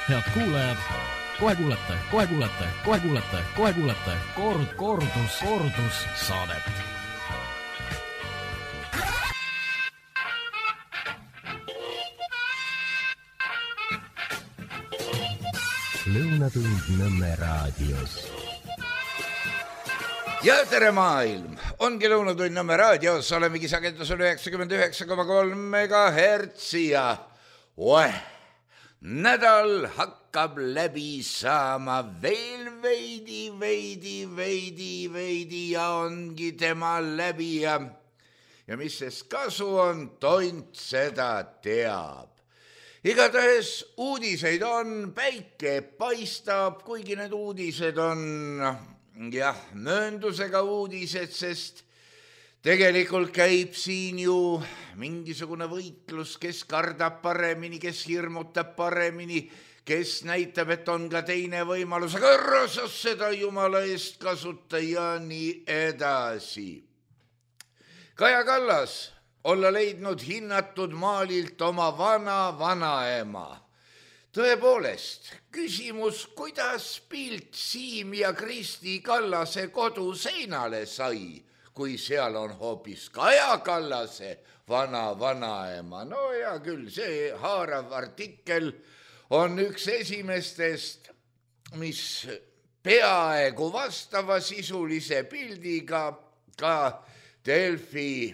Head kuulajad, kohe kuulete kordussaadet. Lõunatund Nõmme raadios. Ja tere maailm! Ongi Lõunatund Nõmme raadios, olemegi sagedusel 99,3 MHz ja nädal hakkab läbi saama veel veidi ja ongi tema läbi ja mis sest kasu on, tont seda teab. Igatahes uudiseid on, päike paistab, kuigi need uudised on mööndusega uudised, sest tegelikult käib siin ju mingisugune võitlus, kes kardab paremini, kes hirmutab paremini, kes näitab, et on ka teine võimalus, aga ära sa seda jumala eest kasuta ja nii edasi. Kaja Kallas olla leidnud hinnatud maalilt oma vanaema. Tõepoolest, küsimus, kuidas pilt Siim ja Kristi Kallase koduseinale sai, kui seal on hoopis Kaja Kallase vanaema. No hea küll, see haarav artikkel on üks esimestest, mis peaaegu vastava sisulise pildiga ka Delfi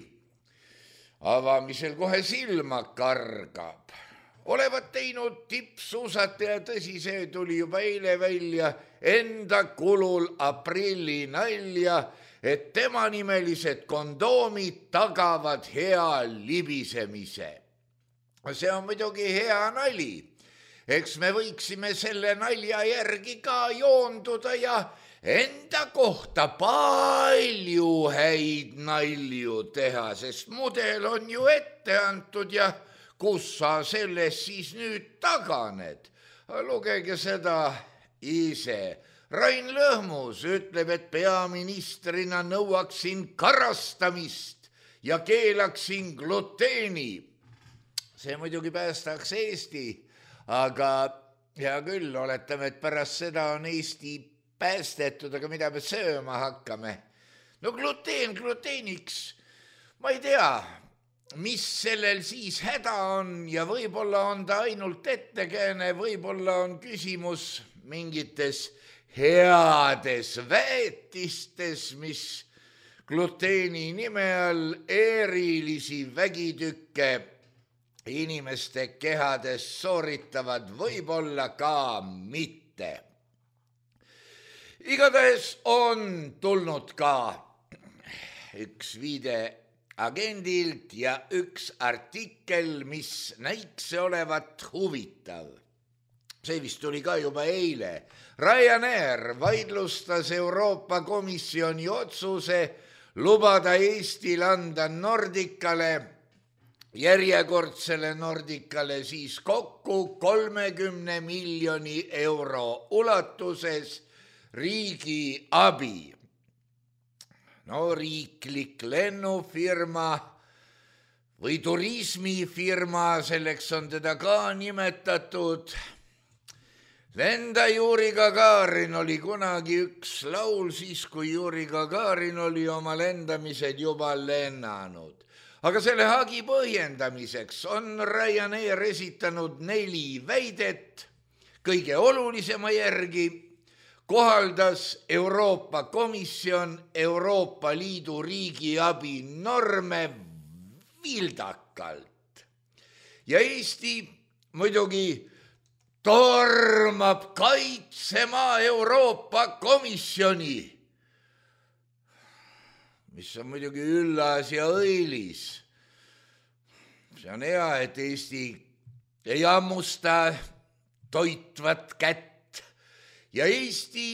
avamisel kohe silma kargab. Olevat teinud tippsuusataja, tõsi, see tuli juba eile välja, enda kulul aprilli nalja, et tema nimelised kondoomid tagavad hea libisemise. See on muidugi hea nali. Eks me võiksime selle nalja järgi ka joonduda ja enda kohta palju häid nalju teha, sest mudel on ju ette antud ja kus sa sellest siis nüüd taganed? Lugege seda ise. Rain Lõhmus ütleb, et peaministrina nõuaksin karastamist ja keelaksin gluteeni. See muidugi päästaks Eesti, aga hea küll, oletame, et pärast seda on Eesti päästetud, aga mida me sööma hakkame? No gluteeniks, ma ei tea, mis sellel siis häda on ja võib-olla on ta ainult ettekääne, võib-olla on küsimus mingites heades väetistes, mis gluteeni nime all erilisi vägitükke inimeste kehades sooritavad, võib-olla ka mitte. Igatahes on tulnud ka üks viide agendilt ja üks artikkel, mis näiks olevat huvitav. See vist tuli ka juba eile. Ryanair vaidlustas Euroopa Komisjoni otsuse lubada Eestil anda Nordicale, järjekordsele Nordicale siis kokku 30 miljoni euro ulatuses riigi abi. No riiklik lennufirma või turismifirma, selleks on teda ka nimetatud. Lenda Juri Gagarin oli kunagi üks laul siis, kui Juri Gagarin oli oma lendamised juba lennanud. Aga selle hagi põhjendamiseks on Ryanair esitanud 4 väidet. Kõige olulisema järgi kohaldas Euroopa Komisjon Euroopa Liidu riigiabi norme vildakalt. Ja Eesti muidugi tormab kaitsema Euroopa Komisjoni, mis on muidugi üllas ja õilis. See on hea, et Eesti ei hammusta toitvat kätt. Ja Eesti,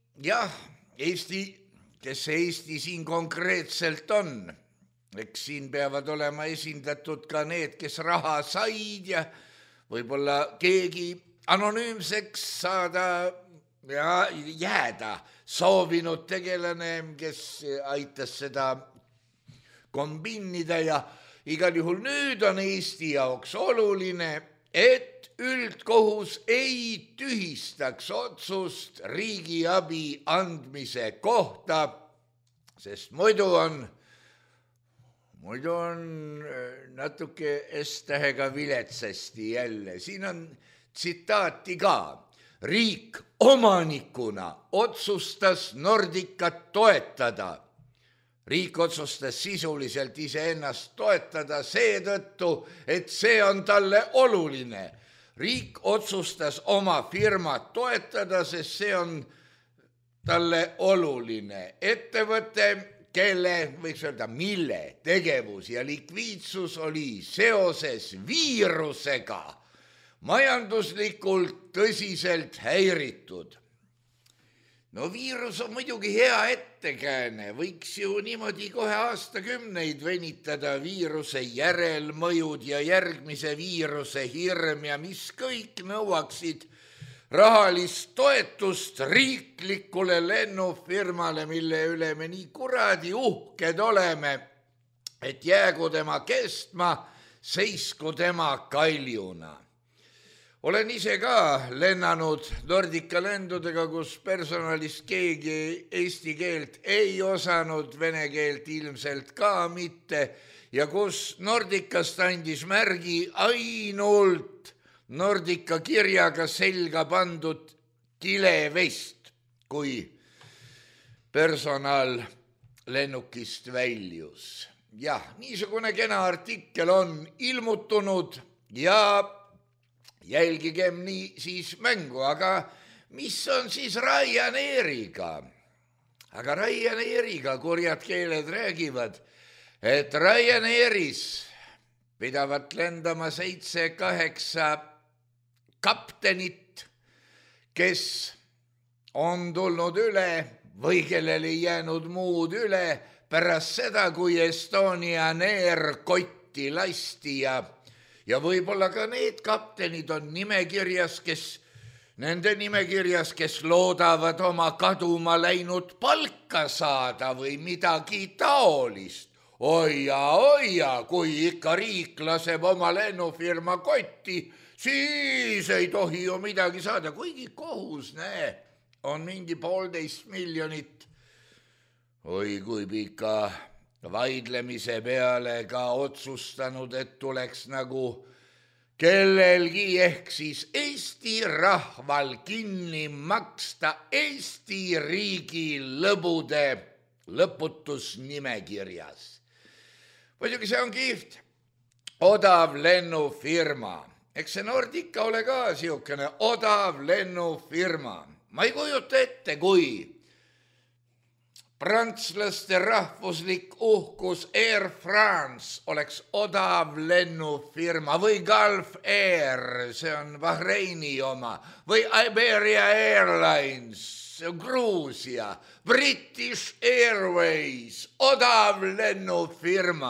kes see Eesti siin konkreetselt on, eks siin peavad olema esindatud ka need, kes raha said ja võib-olla keegi anonüümseks saada ja jääda soovinud tegelane, kes aitas seda kombinnida ja igal juhul nüüd on Eesti jaoks oluline, et üldkohus ei tühistaks otsust riigiabi andmise kohta, sest muidu on natuke S-tähega viletsasti jälle. Siin on tsitaati ka. Riik omanikuna otsustas Nordicat toetada. Riik otsustas sisuliselt iseennast toetada seetõttu, et see on talle oluline. Riik otsustas oma firmat toetada, sest see on talle oluline. Ettevõte, kelle, võiks öelda, mille tegevus ja likviidsus oli seoses viirusega majanduslikult tõsiselt häiritud. No viirus on muidugi hea ettekääne, võiks ju niimoodi kohe aastakümneid venitada viiruse järelmõjud ja järgmise viiruse hirm ja mis kõik nõuaksid rahalist toetust riiklikule lennufirmale, mille üle me nii kuradi uhked oleme, et jäägu tema kestma, seisku tema kaljuna. Olen ise ka lennanud Nordica lendudega, kus personalist keegi eesti keelt ei osanud, vene keelt ilmselt ka mitte, ja kus Nordicast andis märgi ainult Nordica kirjaga selga pandud kilevest, kui personal lennukist väljus. Jah, niisugune kena artikkel on ilmutunud ja jälgigem nii siis mängu, aga mis on siis Ryanairiga? Aga Ryanairiga kurjad keeled räägivad, et Ryanairis pidavat lendama 7-8 kaptenit, kes on tulnud üle või kellel ei jäänud muud üle pärast seda, kui Estonian Air kotti lasti ja võib-olla ka need kaptenid on nimekirjas, nende nimekirjas, kes loodavad oma kaduma läinud palka saada või midagi taolist. Oia, kui ikka riik laseb oma lennufirma kotti, siis ei tohi ju midagi saada, kuigi kohus, on mingi 1,5 miljonit. Oi, kui pika vaidlemise peale ka otsustanud, et tuleks nagu kellelgi ehk siis Eesti rahval kinni maksta Eesti riigi lõbude lõputusnimekirjas. Muidugi see on kihvt, odav lennufirma. Eks see Nordica ole ka siukene odav lennufirma. Ma ei kujuta ette, kui prantslaste rahvuslik uhkus Air France oleks odav lennufirma või Gulf Air, see on Bahreini oma, või Iberia Airlines, Gruusia, British Airways, odav lennufirma.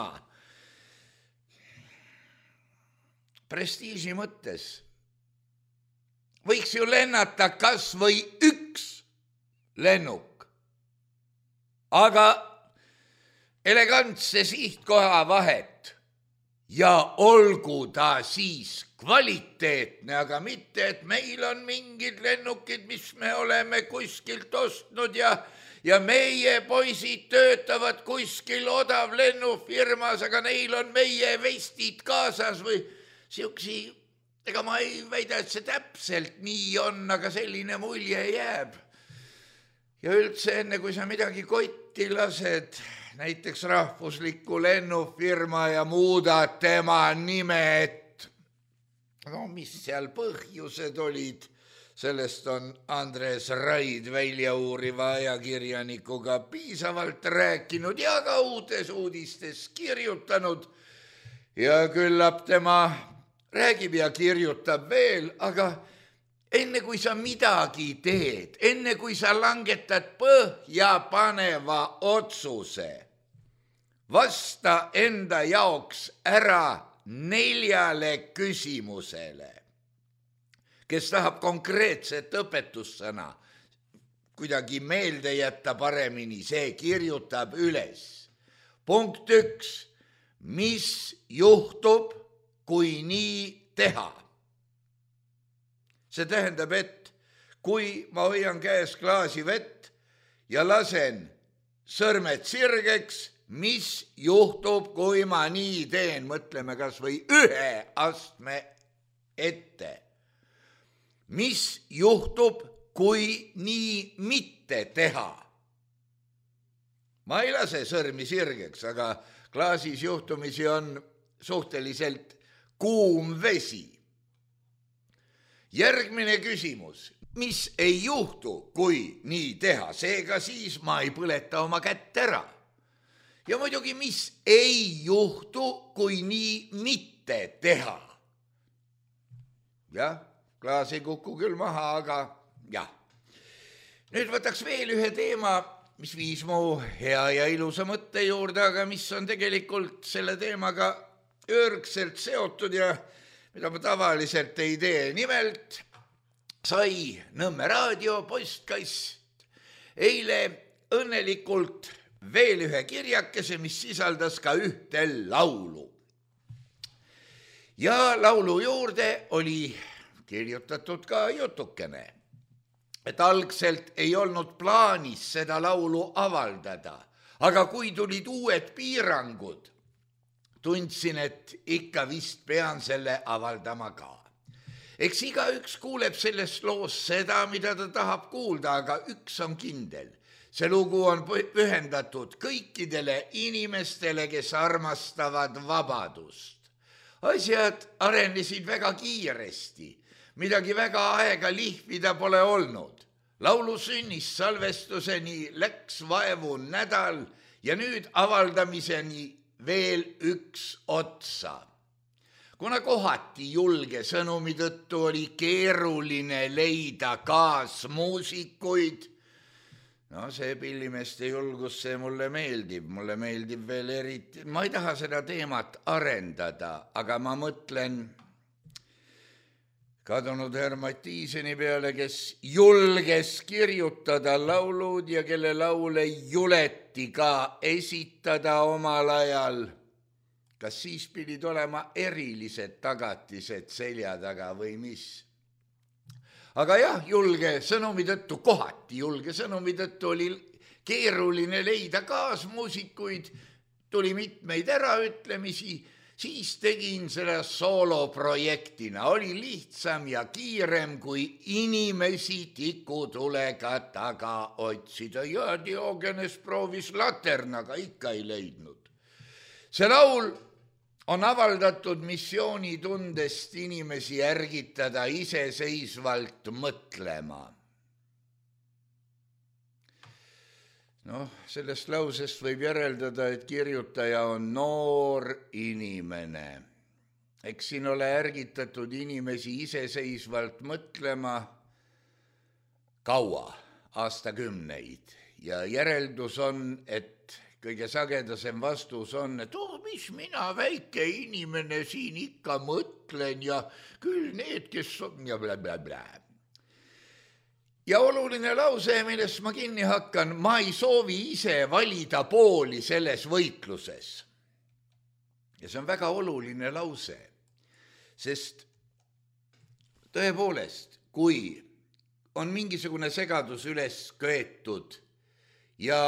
Prestiiži mõttes võiks ju lennata kas või üks lennuk. Aga elegantse sihtkoha vahet ja olgu ta siis kvaliteetne, aga mitte, et meil on mingid lennukid, mis me oleme kuskilt ostnud ja meie poisid töötavad kuskil odav lennufirmas, aga neil on meie vestid kaasas või siuksi, ega ma ei väida, et see täpselt nii on, aga selline mulje jääb. Ja üldse enne, kui sa midagi kotti lased, näiteks rahvusliku lennufirma ja muudad tema nimet, no mis seal põhjused olid, sellest on Andres Raid väljauuriva ajakirjanikuga piisavalt rääkinud ja ka uutes uudistes kirjutanud ja küllap tema räägib ja kirjutab veel, aga enne kui sa midagi teed, enne kui sa langetad põhjapaneva otsuse, vasta enda jaoks ära 4 küsimusele. Kes tahab konkreetset õpetussõna kuidagi meelde jätta paremini, see kirjutab üles. Punkt 1. Mis juhtub, kui nii teha? See tähendab, et kui ma hoian käes klaasi vett ja lasen sõrmed sirgeks, mis juhtub, kui ma nii teen, mõtleme kas või ühe astme ette. Mis juhtub, kui nii mitte teha? Ma ei lase sõrmi sirgeks, aga klaasis juhtumisi on suhteliselt kuum vesi. Järgmine küsimus. Mis ei juhtu, kui nii teha? Seega siis ma ei põleta oma kätt ära. Ja muidugi, mis ei juhtu, kui nii mitte teha? Jah, klaas ei kuku küll maha, aga jah. Nüüd võtaks veel ühe teema, mis viis mu hea ja ilusa mõtte juurde, aga mis on tegelikult selle teemaga ürgselt seotud ja mida ma tavaliselt ei tee. Nimelt sai Nõmme raadio postkast eile õnnelikult veel ühe kirjakese, mis sisaldas ka ühte laulu. Ja laulu juurde oli kirjutatud ka jutukene, et algselt ei olnud plaanis seda laulu avaldada, aga kui tulid uued piirangud, tundsin, et ikka vist pean selle avaldama ka. Eks igaüks kuuleb sellest loost seda, mida ta tahab kuulda, aga üks on kindel. See lugu on pühendatud kõikidele inimestele, kes armastavad vabadust. Asjad arenesid väga kiiresti, midagi väga aega lihvida pole olnud. Laulu sünnist salvestuseni läks vaevu nädal ja nüüd avaldamiseni veel üks otsa. Kuna kohati julge sõnumi tõttu oli keeruline leida kaasmuusikuid, see pillimeeste julgus, see mulle meeldib veel eriti. Ma ei taha seda teemat arendada, aga ma mõtlen kadunud Hermat Tiiseni peale, kes julges kirjutada laulud ja kelle laule juleti ka esitada omal ajal. Kas siis pidid olema erilised tagatised selja taga või mis? Aga jah, kohati julge sõnumi tõttu oli keeruline leida kaasmuusikuid, tuli mitmeid äraütlemisi, siis tegin seda sooloprojektina. Oli lihtsam ja kiirem, kui inimesi tikutulega taga otsida. Ja Diogenes proovis laternaga, ikka ei leidnud. See laul on avaldatud missioonitundest inimesi ärgitada iseseisvalt mõtlema. Sellest lausest võib järeldada, et kirjutaja on noor inimene. Eks siin ole ärgitatud inimesi iseseisvalt mõtlema kaua, aastakümneid. Ja järeldus on, et kõige sagedasem vastus on, et mis mina väike inimene siin ikka mõtlen ja küll need, kes on ja blablabla. Ja oluline lause, millest ma kinni hakkan, ma ei soovi ise valida pooli selles võitluses. Ja see on väga oluline lause, sest tõepoolest, kui on mingisugune segadus üles köetud ja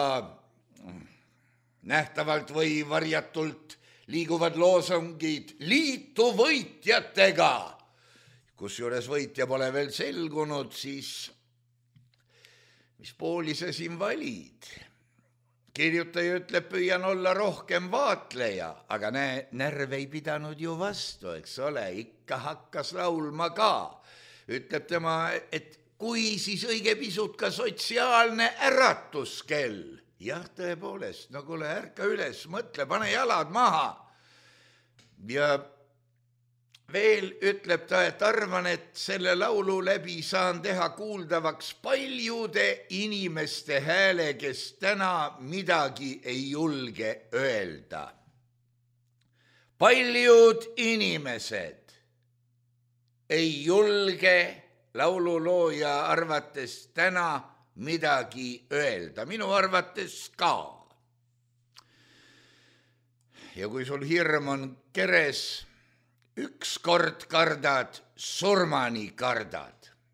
nähtavalt või varjatult liiguvad loosungid liitu võitjatega, kusjuures võitja pole veel selgunud, siis mis pooli sa siin valid? Kirjutaja ütleb, püüan olla rohkem vaatleja, aga närv ei pidanud ju vastu, eks ole, ikka hakkas laulma ka. Ütleb tema, et kui siis õige pisut ka sotsiaalne äratuskell. Jah, tõepoolest, kuule, ärka üles, mõtle, pane jalad maha. Ja veel ütleb ta, et arvan, et selle laulu läbi saan teha kuuldavaks paljude inimeste hääle, kes täna midagi ei julge öelda. Paljud inimesed ei julge laululooja arvates täna midagi öelda. Minu arvates ka. Ja kui sul hirm on keres, ükskord kardad, surmani kardad.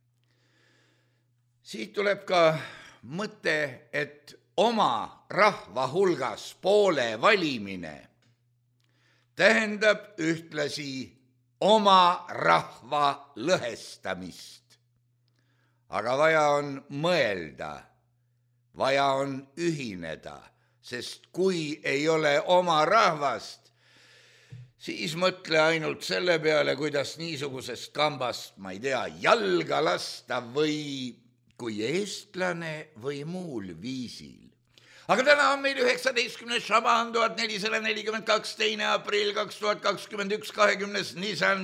Siit tuleb ka mõte, et oma rahva hulgas poole valimine tähendab ühtlasi oma rahva lõhestamist. Aga vaja on mõelda, vaja on ühineda, sest kui ei ole oma rahvast, siis mõtle ainult selle peale, kuidas niisugusest kambast, ma ei tea, jalga lasta või kui eestlane või muul viisil. Aga täna on meil 19. Šaban 1442, 2. aprill 2021, 20. Nisan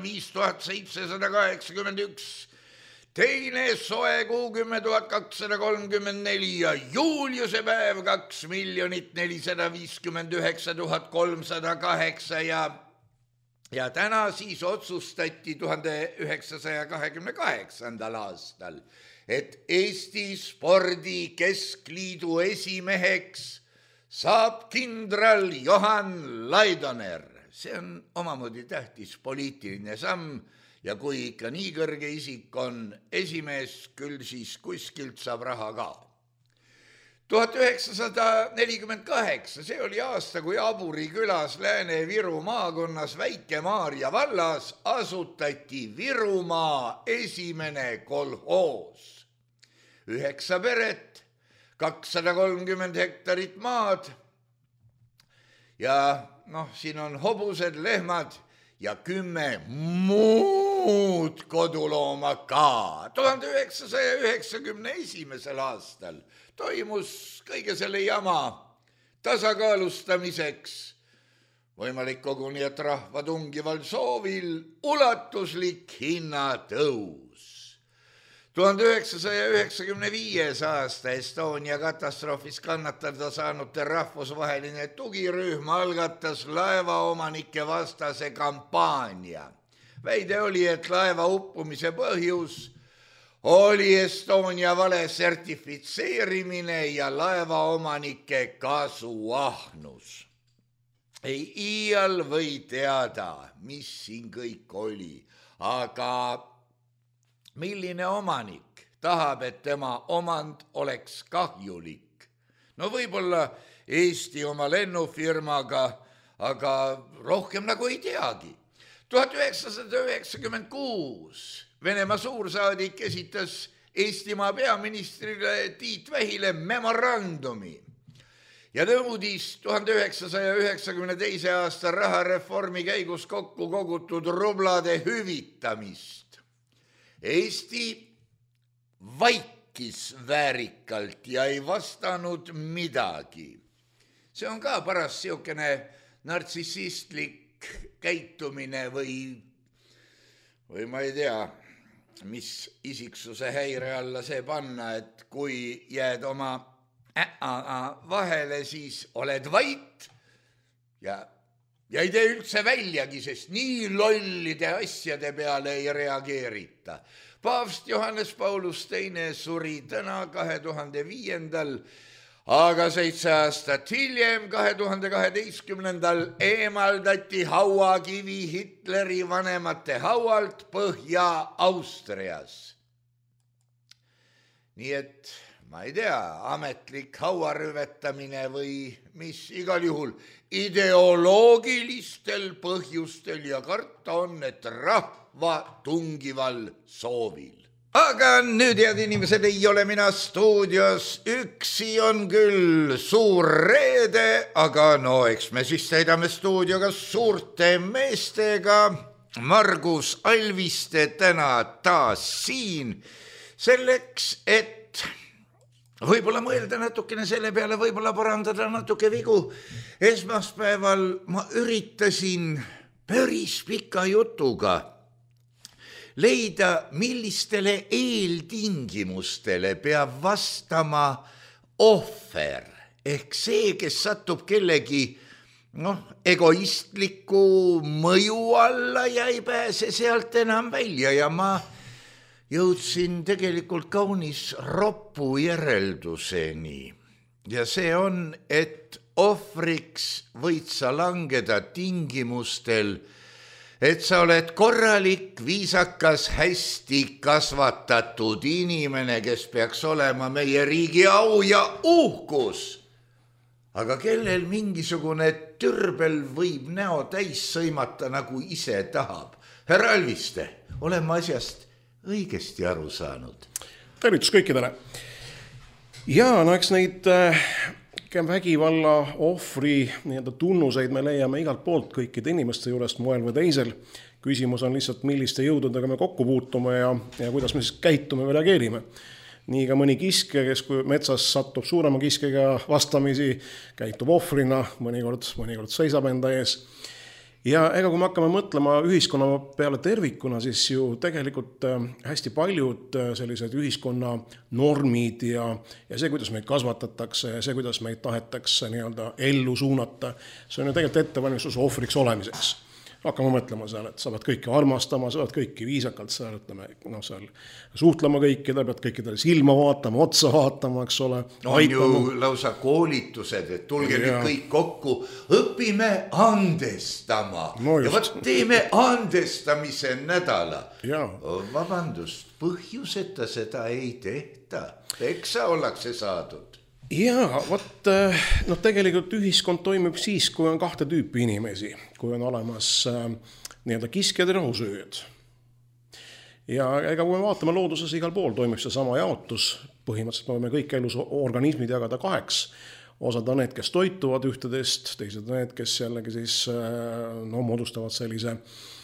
5781, teine soe kuu 10.234 ja Juliuse päev 2,459,308 ja täna siis otsustati 1928. aastal, et Eesti Spordi Keskliidu esimeheks saab kindral Johan Laidoner. See on omamoodi tähtis poliitiline samm ja kui ikka nii kõrge isik on esimees, küll siis kuskilt saab raha ka. 1948, see oli aasta, kui Aburi külas Lääne-Viru maakonnas Väike-Maarja vallas asutati Virumaa esimene kolhoos. 9 peret, 230 hektarit maad ja siin on hobused, lehmad ja 10 muud kodulooma ka. 1991. aastal toimus kõige selle jama tasakaalustamiseks, võimalik koguni, et rahva tungival soovil ulatuslik hinnatõus. 1995. aasta Estonia katastroofis kannatada saanute rahvusvaheline tugirühm algatas laevaomanike vastase kampaania. Väide oli, et laeva uppumise põhjus oli Estonia vale sertifitseerimine ja laevaomanike kasuahnus. Ei iial või teada, mis siin kõik oli, aga milline omanik tahab, et tema omand oleks kahjulik? No võib-olla Eesti oma lennufirmaga, aga rohkem nagu ei teagi. 1996 Venemaa suursaadik esitas Eestimaa peaministrile Tiit Vähile memorandumi ja nõudis 1992. aasta rahareformi käigus kokku kogutud rublade hüvitamist. Eesti vaikis väärikalt ja ei vastanud midagi. See on ka paras siukene nartsissistlik käitumine või ma ei tea, mis isiksuse häire alla see panna, et kui jääd oma vahele, siis oled vait ja ei tee üldse väljagi, sest nii lollide asjade peale ei reageerita. Paavst Johannes Paulus II suri täna 2005. Aga 7 aastat hiljem, 2012. eemaldati hauakivi Hitleri vanemate haualt Põhja-Austrias. Nii et ma ei tea, ametlik hauarüvetamine või mis, igal juhul ideoloogilistel põhjustel ja karta on, et rahva tungival soovil. Aga nüüd, head inimesed, ei ole mina stuudios, üksi on küll suur reede, aga no eks me siis täidame stuudioga suurte meestega. Margus Alviste täna taas siin selleks, et võib-olla mõelda natukene selle peale, võib-olla parandada natuke vigu. Esmaspäeval ma üritasin päris pika jutuga leida, millistele eeltingimustele peab vastama ohver ehk see, kes satub kellegi egoistliku mõju alla ja ei pääse sealt enam välja ja ma jõudsin tegelikult kaunis roppu järelduseni ja see on, et ohvriks võid sa langeda tingimustel, et sa oled korralik, viisakas, hästi kasvatatud inimene, kes peaks olema meie riigi au ja uhkus. Aga kellel mingisugune türbel võib näo täis sõimata, nagu ise tahab. Härra Alviste, oleme asjast õigesti aru saanud. Tervitus kõikidele. Ja no eks neid vägivalla ohvri tunnuseid me leiame igalt poolt kõikide inimeste juurest moel või teisel. Küsimus on lihtsalt, milliste jõududega me kokku puutume ja kuidas me siis käitume või reageerime. Nii ka mõni kiske, kes kui metsas satub suurema kiskega vastamisi, käitub ohvrina, mõnikord seisab enda ees. Ja ega kui me hakkame mõtlema ühiskonna peale tervikuna, siis ju tegelikult hästi paljud sellised ühiskonna normid ja see, kuidas meid kasvatatakse ja see, kuidas meid tahetakse ellu suunata, see on ju tegelikult ettevalmistus ohvriks olemiseks. Hakkame mõtlema seal, et sa pead kõiki armastama, sa pead kõiki viisakalt seal suhtlema kõikidele, pead kõikidele silma vaatama, otsa vaatama, eks ole. On ju lausa koolitused, et tulge nüüd kõik kokku, õpime andestama ja võt teeme andestamise nädala. Vabandust, põhjuseta seda ei tehta, eksa ollakse saadud. Jaa, tegelikult ühiskond toimib siis, kui on kahte tüüpi inimesi, kui on olemas kiskjad ja rahusööjad. Ja ega kui me vaatame looduses igal pool toimib see sama jaotus, põhimõtteliselt me võime kõik elus organismid jagada kaheks. Osad on need, kes toituvad ühtedest, teised on need, kes jällegi siis moodustavad sellise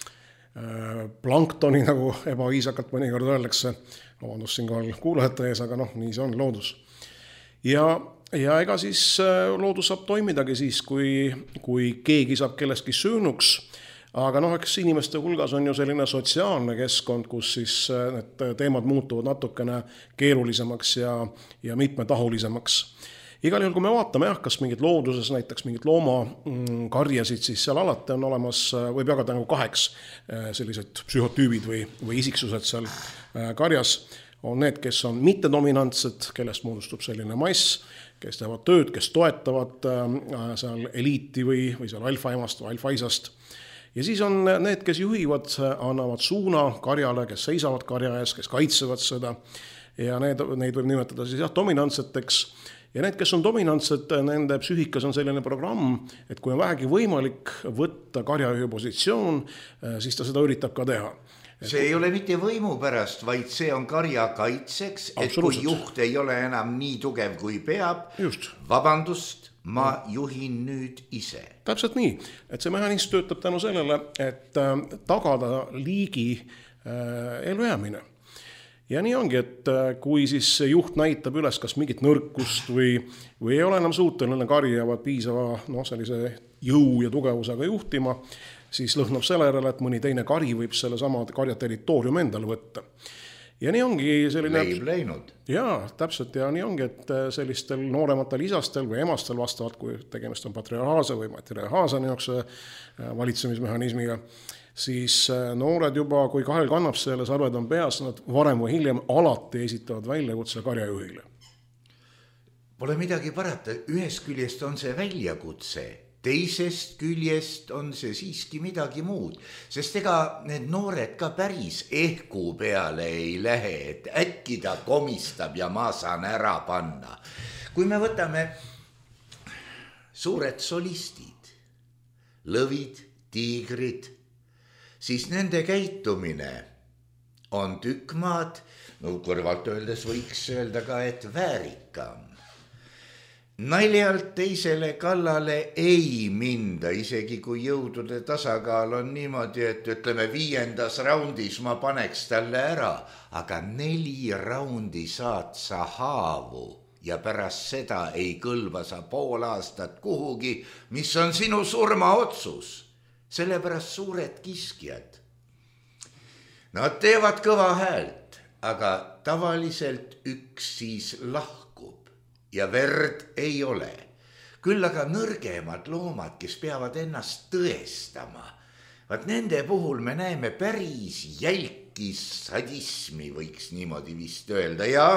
planktoni, nagu ebaviisakalt mõnikord öeldakse. Vabandust siinkohal kuulajate ees, aga nii see on loodus. Ja ega siis loodus saab toimidagi siis, kui keegi saab kellestki söönuks, aga eks inimeste hulgas on ju selline sotsiaalne keskkond, kus siis need teemad muutuvad natukene keerulisemaks ja mitmetahulisemaks. Igal juhul, kui me vaatame kas mingit looduses, näiteks mingit loomakarjasid, siis seal alati on olemas, võib jagada kaheks sellised psühhotüübid või isiksused seal karjas. On need, kes on mittedominantsed, kellest moodustub selline mass, kes teevad tööd, kes toetavad seal eliiti või seal alfaemast või alfaisast. Ja siis on need, kes juhivad, annavad suuna karjale, kes seisavad karja ees, kes kaitsevad seda. Ja neid võib nimetada siis dominantseteks. Ja need, kes on dominantsed, nende psüühikas on selline programm, et kui on vähegi võimalik võtta karjajuhi positsioon, siis ta seda üritab ka teha. See ei ole mitte võimu pärast, vaid see on karja kaitseks, et kui juht ei ole enam nii tugev kui peab, vabandust, ma juhin nüüd ise. Täpselt nii, et see mehhanism töötab tänu sellele, et tagada liigi ellujäämine. Ja nii ongi, et kui siis juht näitab üles kas mingit nõrkust või ei ole enam suuteline karjavad piisava sellise jõu ja tugevusega juhtima, siis lõhnab selle järele, et mõni teine kari võib selle sama karja territoorium endale võtta. Ja nii ongi selline... Leib läinud. Jaa, täpselt, ja nii ongi, et sellistel noorematel isastel või emastel vastavalt, kui tegemist on patriarhaase või matriarhaase valitsemismehhanismiga, siis noored juba, kui kahel kannab selle sarved on peas, nad varem või hiljem alati esitavad väljakutse karjajuhile. Pole midagi parata, ühest küljest on see väljakutse, teisest küljest on see siiski midagi muud, sest ega need noored ka päris ehku peale ei lähe, et äkki ta komistab ja ma saan ära panna. Kui me võtame suured solistid, lõvid, tiigrid, siis nende käitumine on tükk maad, kõrvalt öeldes võiks öelda ka, et väärikam. Naljalt teisele kallale ei minda, isegi kui jõudude tasakaal on niimoodi, et ütleme 5. raundis ma paneks talle ära, aga 4 raundi saad sa haavu ja pärast seda ei kõlba sa pool aastat kuhugi, mis on sinu surmaotsus. Sellepärast suured kiskjad. Nad teevad kõva häält, aga tavaliselt üks siis lahkub. Ja verd ei ole. Küll aga nõrgemad loomad, kes peavad ennast tõestama. Vaat nende puhul me näeme päris jälki sadismi, võiks niimoodi vist öelda. Ja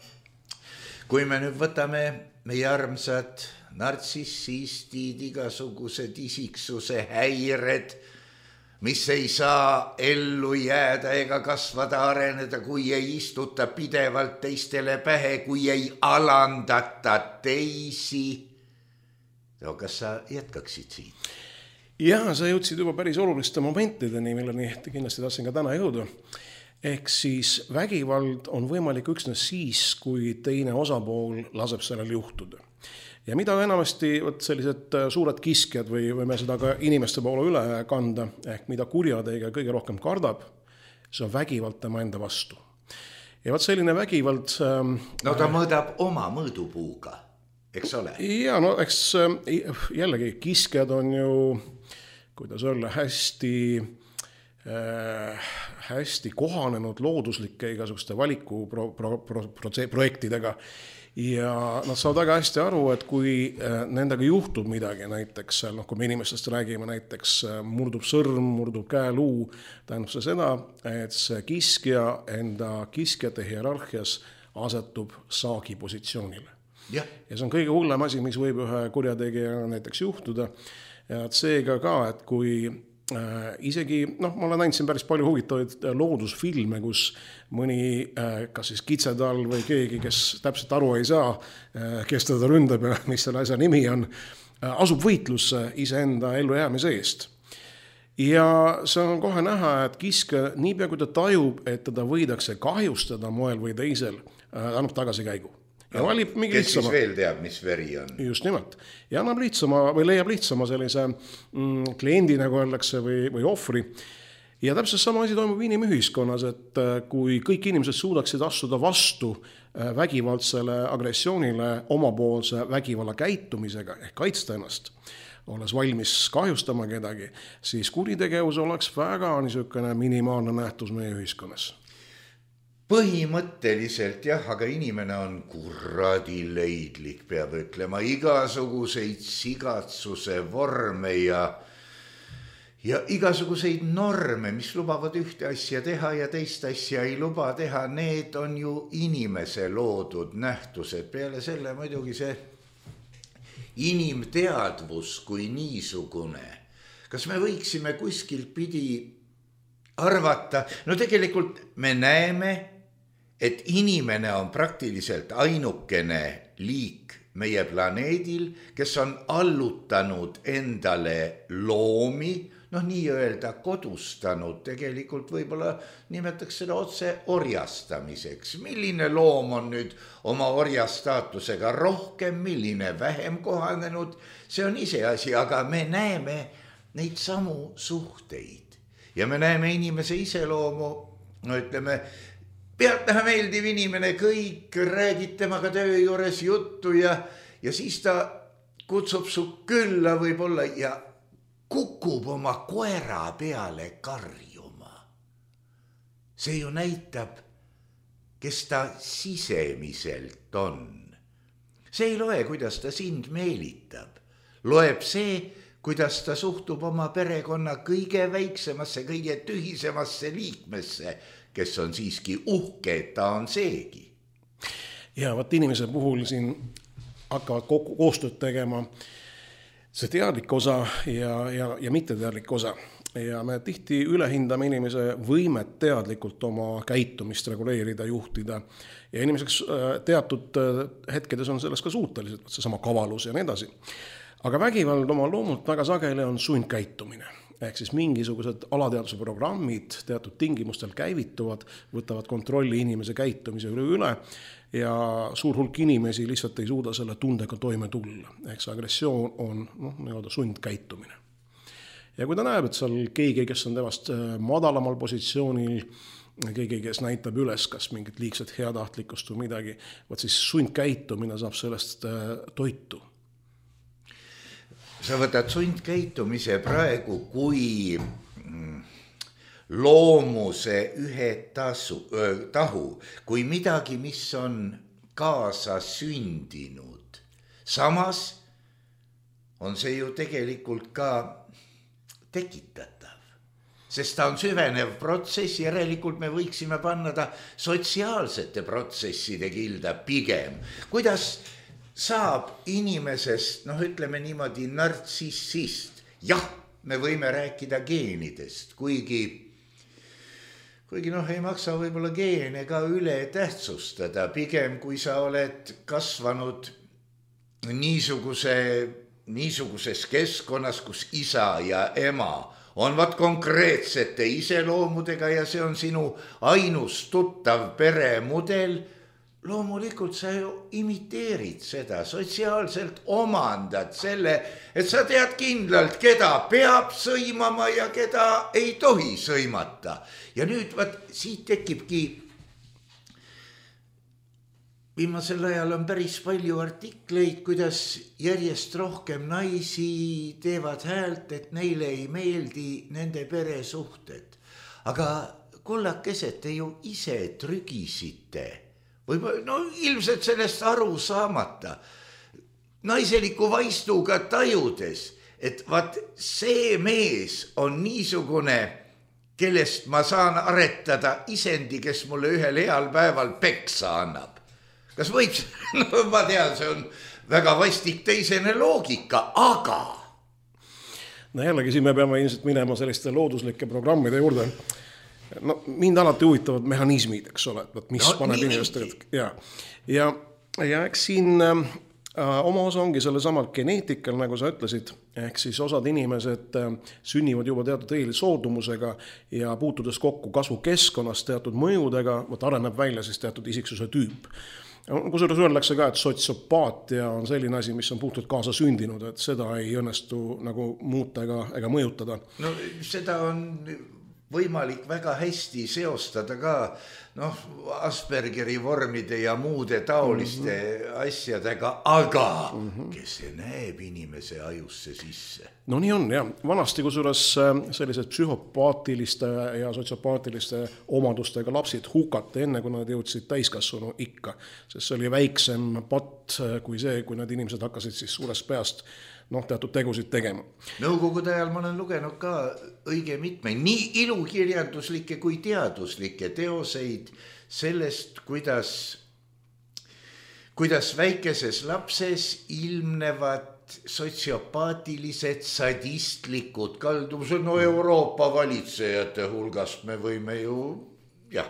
kui me nüüd võtame meie armsad nartsissistid, igasugused isiksuse häired, mis ei saa ellu jääda ega kasvada, areneda, kui ei istuta pidevalt teistele pähe, kui ei alandata teisi. No, kas sa jätkaksid siit? Jaa, sa jõudsid juba päris oluliste momentideni, milleni kindlasti tahtsin ka täna jõuda. Ehk siis vägivald on võimalik üksnes siis, kui teine osapool laseb sellel juhtuda. Ja mida enamasti sellised suured kiskjad või me seda ka inimeste poole üle kanda, ehk mida kurjategija kõige rohkem kardab, see on vägivald tema enda vastu. Ja selline vägivald... No ta mõõdab oma mõõdupuuga, eks ole? Ja no eks jällegi kiskjad on ju, kuidas öelda, hästi kohanenud looduslike igasuguste valiku projektidega. Ja nad saavad väga hästi aru, et kui nendega juhtub midagi, näiteks, kui me inimestest räägime, näiteks murdub sõrm, murdub käeluu, tähendab see seda, et see kiskja enda kiskjate hierarhias asetub saagi positsioonile. Ja see on kõige hullem asi, mis võib ühe kurjategija näiteks juhtuda. Ja seega ka, et kui isegi, ma olen näinud siin päris palju huvitavaid loodusfilme, kus mõni, kas siis kitsedal või keegi, kes täpselt aru ei saa, kes teda ründab ja mis selle asja nimi on, asub võitlusse iseenda ellujäämise eest. Ja see on kohe näha, et kiske niipea kui ta tajub, et teda võidakse kahjustada moel või teisel, annab tagasi käigu. Ja valib mingi kes lihtsama. Siis veel teab, mis veri on. Just nimelt. Ja annab lihtsama või leiab lihtsama sellise kliendi, nagu öeldakse, või ohvri. Ja täpselt sama asi toimub inimühiskonnas, et kui kõik inimesed suudaksid astuda vastu vägivaldsele agressioonile omapoolse vägivalla käitumisega ehk kaitsta ennast, olles valmis kahjustama kedagi, siis kuritegevus oleks väga niisugune minimaalne nähtus meie ühiskonnas. Põhimõtteliselt jah, aga inimene on kuradi leidlik, peab ütlema, igasuguseid sigatsuse vorme ja igasuguseid norme, mis lubavad ühte asja teha ja teist asja ei luba teha, need on ju inimese loodud nähtused. Peale selle muidugi see inimteadvus kui niisugune. Kas me võiksime kuskil pidi arvata? No tegelikult me näeme, et inimene on praktiliselt ainukene liik meie planeedil, kes on allutanud endale loomi, nii-öelda kodustanud, tegelikult võib-olla nimetaks seda otse orjastamiseks. Milline loom on nüüd oma orjastaatusega rohkem, milline vähem kohanenud, see on iseasi, aga me näeme neid samu suhteid. Ja me näeme inimese iseloomu, ütleme, pealtnäha meeldiv inimene, kõik räägid temaga töö juures juttu ja siis ta kutsub su külla võib-olla ja kukub oma koera peale karjuma. See ju näitab, kes ta sisemiselt on. See ei loe, kuidas ta sind meelitab. Loeb see, kuidas ta suhtub oma perekonna kõige väiksemasse, kõige tühisemasse liikmesse, kes on siiski uhke, et ta on seegi. Ja inimese puhul siin hakkavad koostööd tegema see teadlik osa ja mitteteadlik osa. Ja me tihti ülehindame inimese võimet teadlikult oma käitumist reguleerida, juhtida. Ja inimeseks teatud hetkedes on selles ka suutelised, see sama kavalus ja nii edasi. Aga vägivald oma loomult väga sageli on sundkäitumine. Ehk siis mingisugused alateaduse programmid teatud tingimustel käivituvad, võtavad kontrolli inimese käitumise üle ja suur hulk inimesi lihtsalt ei suuda selle tundega toime tulla. Ehk see agressioon on sundkäitumine. Ja kui ta näeb, et seal keegi, kes on temast madalamal positsioonil, keegi, kes näitab üles kas mingit liigset heatahtlikkust või midagi, siis sundkäitumine saab sellest toitu. Sa võtad sundkäitumise praegu kui loomuse ühe tahu, kui midagi, mis on kaasa sündinud. Samas on see ju tegelikult ka tekitatav, sest ta on süvenev protsess, järelikult me võiksime panna ta sotsiaalsete protsesside kilda pigem. Kuidas saab inimesest, ütleme niimoodi, nartsissist? Jah, me võime rääkida geenidest, kuigi ei maksa võib-olla geene ka üle tähtsustada, pigem kui sa oled kasvanud niisuguses keskkonnas, kus isa ja ema on konkreetsete iseloomudega ja see on sinu ainus tuttav peremudel, loomulikult sa ju imiteerid seda, sotsiaalselt omandad selle, et sa tead kindlalt, keda peab sõimama ja keda ei tohi sõimata. Ja nüüd siit tekibki, viimasel ajal on päris palju artikleid, kuidas järjest rohkem naisi teevad häält, et neile ei meeldi nende peresuhted. Aga kullakesed, te ju ise trügisite. Ilmselt sellest aru saamata, naiseliku vaistuga tajudes, et see mees on niisugune, kellest ma saan aretada isendi, kes mulle ühel heal päeval peksa annab. Kas võiks? Ma tean, see on väga vastik teisene loogika, aga... jällegi siin me peame ilmselt minema selliste looduslike programmide juurde. Mind alati huvitavad mehhanismid, eks ole, mis paneb inimestega. Ja eks siin oma osa ongi selle samal geneetikal, nagu sa ütlesid, ehk siis osad inimesed sünnivad juba teatud eelisoodumusega ja puutudes kokku kasvukeskkonnast teatud mõjudega, areneb välja siis teatud isiksuse tüüp. Kusjuures öeldakse ka, et sotsiopaatia on selline asi, mis on puhtalt kaasa sündinud, et seda ei õnnestu nagu muuta ega mõjutada. Seda on võimalik väga hästi seostada ka Aspergeri vormide ja muude taoliste asjadega, aga kes see näeb inimese ajusse sisse? Nii on, jah. Vanasti kusjuures sellised psühhopaatiliste ja sotsiopaatiliste omadustega lapsid hukati enne, kui nad jõudsid täiskasvanu ikka. Sest see oli väiksem patt kui see, kui need inimesed hakkasid siis suurest peast teatud tegusid tegema. Nõukogude ajal ma olen lugenud ka õige mitmeid, nii ilukirjanduslikke kui teaduslikke teoseid sellest, kuidas väikeses lapses ilmnevad sotsiopaatilised, sadistlikud kaldumused, Euroopa valitsejate hulgast me võime ju, jah.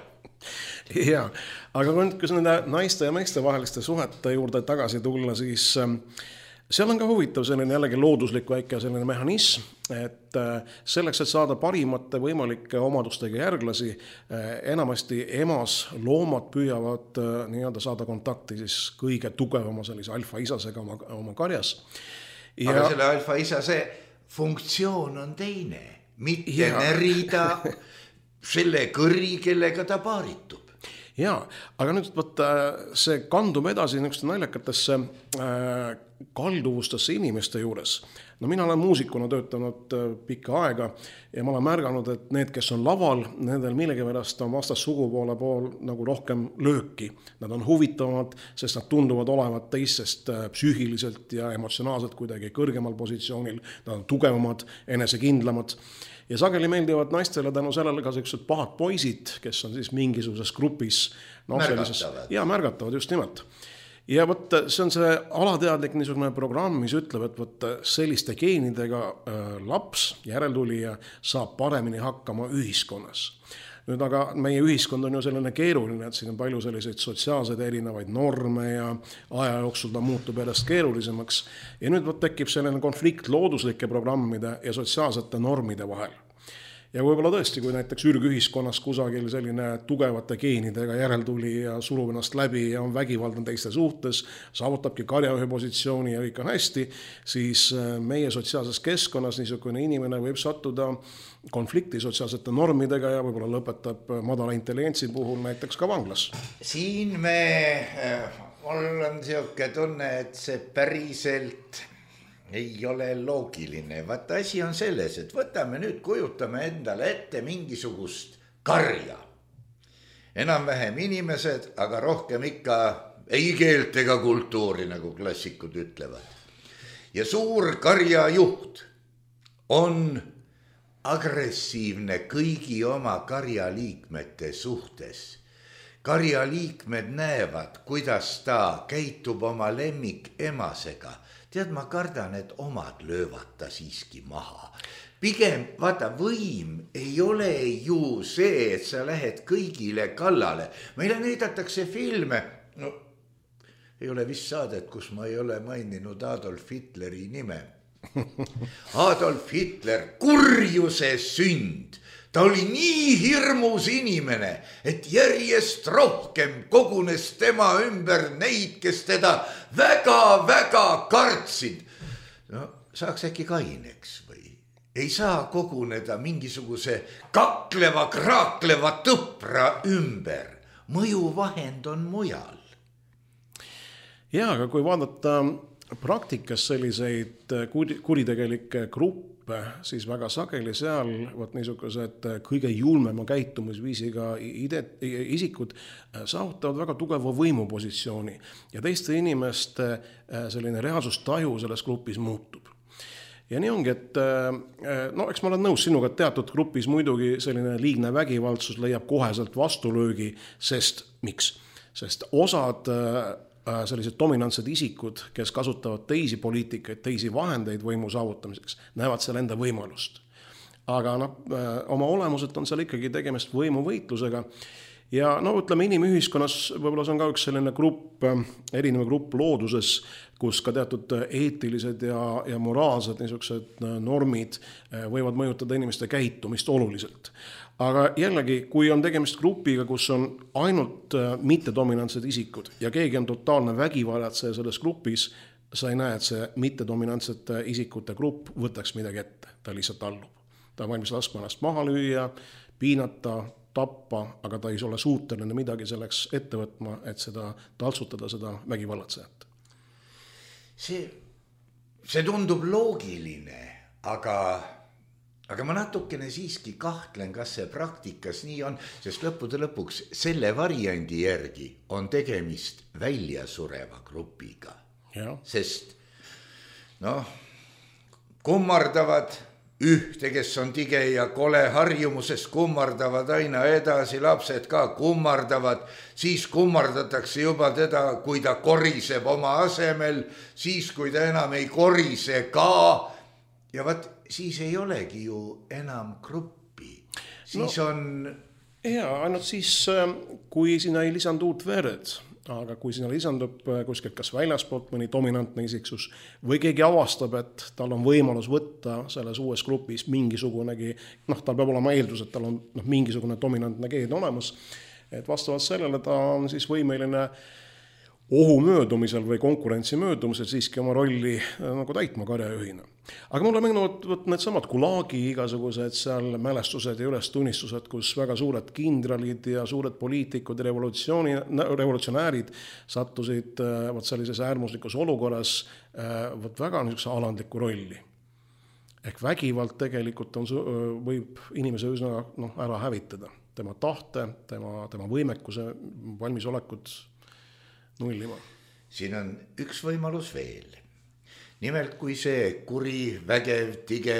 Ja, aga kui nende naiste ja meeste vaheliste suhete juurde tagasi tulla, siis seal on ka huvitav selline jällegi looduslik väike selline mehhanism, et selleks, et saada parimate võimalike omadustega järglasi, enamasti emas loomad püüavad saada kontakti siis kõige tugevama sellise alfa-isasega oma karjas. Aga selle alfa-isase funktsioon on teine, mitte närida selle kõri, kellega ta paaritub. Jaa, aga nüüd see kandub edasi niisuguste naljakatesse kalduvustesse inimeste juures. Mina olen muusikuna töötanud pikka aega ja ma olen märganud, et need, kes on laval, nendel millegipärast on vastas sugupoole pool nagu rohkem lööki. Nad on huvitavamad, sest nad tunduvad olevat teistest psüühiliselt ja emotsionaalselt kuidagi kõrgemal positsioonil. Nad on tugevamad, enesekindlamad. Ja sageli meeldivad naistele tänu sellele ka sellised pahad poisid, kes on siis mingisuguses grupis märgatavad. Ja märgatavad just nimelt. Ja see on see alateadlik niisugune programm, mis ütleb, et selliste geenidega laps, järeltulija, saab paremini hakkama ühiskonnas. Nüüd aga meie ühiskond on ju selline keeruline, et siin on palju selliseid sotsiaalseid erinevaid norme ja aja jooksul ta muutub järjest keerulisemaks. Ja nüüd tekib selline konflikt looduslike programmide ja sotsiaalsete normide vahel. Ja võib-olla tõesti, kui näiteks ürgühiskonnas kusagil selline tugevate geenidega järeltuli ja surub ennast läbi ja on vägivaldne teiste suhtes, saavutabki karjaühe positsiooni ja kõik on hästi, siis meie sotsiaalses keskkonnas niisugune inimene võib sattuda konflikti sotsiaalsete normidega ja võib-olla lõpetab madala intelligentsi puhul näiteks ka vanglas. Siin mul on selline tunne, et see päriselt ei ole loogiline. Asi on selles, et võtame nüüd, kujutame endale ette mingisugust karja. Enam-vähem inimesed, aga rohkem ikka ei keelt ega kultuuri, nagu klassikud ütlevad. Ja suur karjajuht on agressiivne kõigi oma karjaliikmete suhtes. Karjaliikmed näevad, kuidas ta käitub oma lemmik emasega. Tead, ma kardan, et omad löövad ta siiski maha. pigem vaata, võim ei ole ju see, et sa lähed kõigile kallale. Meile näidatakse filme, no ei ole vist saadet, kus ma ei ole maininud Adolf Hitleri nime. Adolf Hitler, kurjuse sünd. Ta oli nii hirmus inimene, et järjest rohkem kogunes tema ümber neid, kes teda väga-väga kartsid. No, saaks äkki kaineks või? Ei saa koguneda mingisuguse kakleva, kraakleva tõpra ümber. Mõjuvahend on mujal. Ja, aga kui vaadata praktikas selliseid kuritegelikke gruppe, siis väga sageli seal niisugused kõige julmema käitumisviisiga isikud saavutavad väga tugeva võimupositsiooni ja teiste inimeste selline reaalsustaju selles grupis muutub. Ja nii ongi, et no eks ma olen nõus sinuga, et teatud grupis muidugi selline liigne vägivaldsus leiab koheselt vastulöögi, sest miks? Sest osad sellised dominantsed isikud, kes kasutavad teisi poliitikaid, teisi vahendeid võimu saavutamiseks, näevad seal enda võimalust. Aga oma olemuselt on seal ikkagi tegemist võimuvõitlusega ja ütleme inimühiskonnas võib-olla see on ka üks selline grupp, erinev grupp looduses, kus ka teatud eetilised ja moraalsed niisugused normid võivad mõjutada inimeste käitumist oluliselt. Aga jällegi, kui on tegemist grupiga, kus on ainult mittedominantsed isikud ja keegi on totaalne vägivallatseja selles grupis, sa ei näe, et see mittedominantsete isikute grupp võtaks midagi ette. Ta lihtsalt allub. Ta on valmis laskma ennast maha lüüa, piinata, tappa, aga ta ei ole suuteline midagi selleks ette võtma, et seda taltsutada, seda vägivallatsejat. See tundub loogiline, aga ma natukene siiski kahtlen, kas see praktikas nii on, sest lõppude lõpuks selle variandi järgi on tegemist väljasureva grupiga. Ja. Sest kummardavad ühte, kes on tige ja kole harjumuses, kummardavad aina edasi, lapsed ka kummardavad, siis kummardatakse juba teda, kui ta koriseb oma asemel, siis kui ta enam ei korise ka ja siis ei olegi ju enam gruppi. Siis on... Ja, ainult siis, kui sinna ei lisandu uut verd, aga kui sinna lisandub kuskilt kas väljaspoolt mõni dominantne isiksus või keegi avastab, et tal on võimalus võtta selles uues grupis mingisugunegi, tal peab olema eeldus, et tal on mingisugune dominantne geen olemas, et vastavalt sellele ta on siis võimeline ohu möödumisel või konkurentsi möödumisel siiski oma rolli täitma karjajuhina. Aga mulle meenuvad need samad Gulagi igasugused seal mälestused ja ülestunnistused, kus väga suured kindralid ja suured poliitikud ja revolutsionäärid sattusid sellises äärmuslikus olukorras väga niisuguse alandliku rolli. Ehk vägivald tegelikult võib inimese üsna ära hävitada. Tema tahte, tema võimekuse, valmisolekud nullima. Siin on üks võimalus veel. Nimelt kui see kuri, vägev, tige,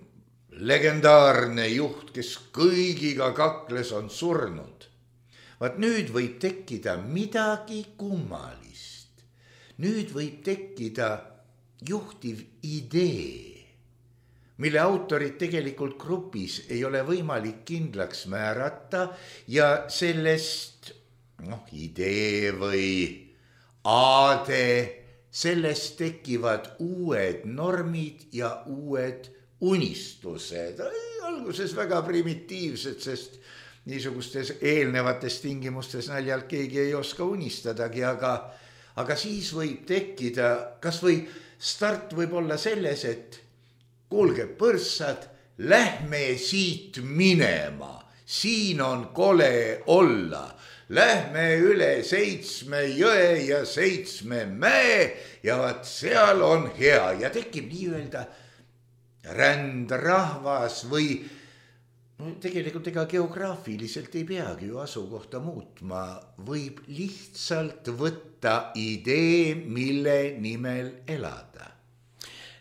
legendaarne juht, kes kõigiga kakles, on surnud. Vaat nüüd võib tekkida midagi kummalist. Nüüd võib tekkida juhtiv idee, mille autorid tegelikult grupis ei ole võimalik kindlaks määrata ja sellest idee või aade, sellest tekivad uued normid ja uued unistused. Alguses väga primitiivsed, sest niisugustes eelnevates tingimustes naljalt keegi ei oska unistadagi, aga siis võib tekkida, kas või start võib olla selles, et kuulge põrssad, lähme siit minema, siin on kole olla. Lähme üle 7 jõe ja 7 mäe ja vaat seal on hea ja tekib nii-öelda rändrahvas või tegelikult ega geograafiliselt ei peagi ju asukohta muutma, võib lihtsalt võtta idee, mille nimel elada.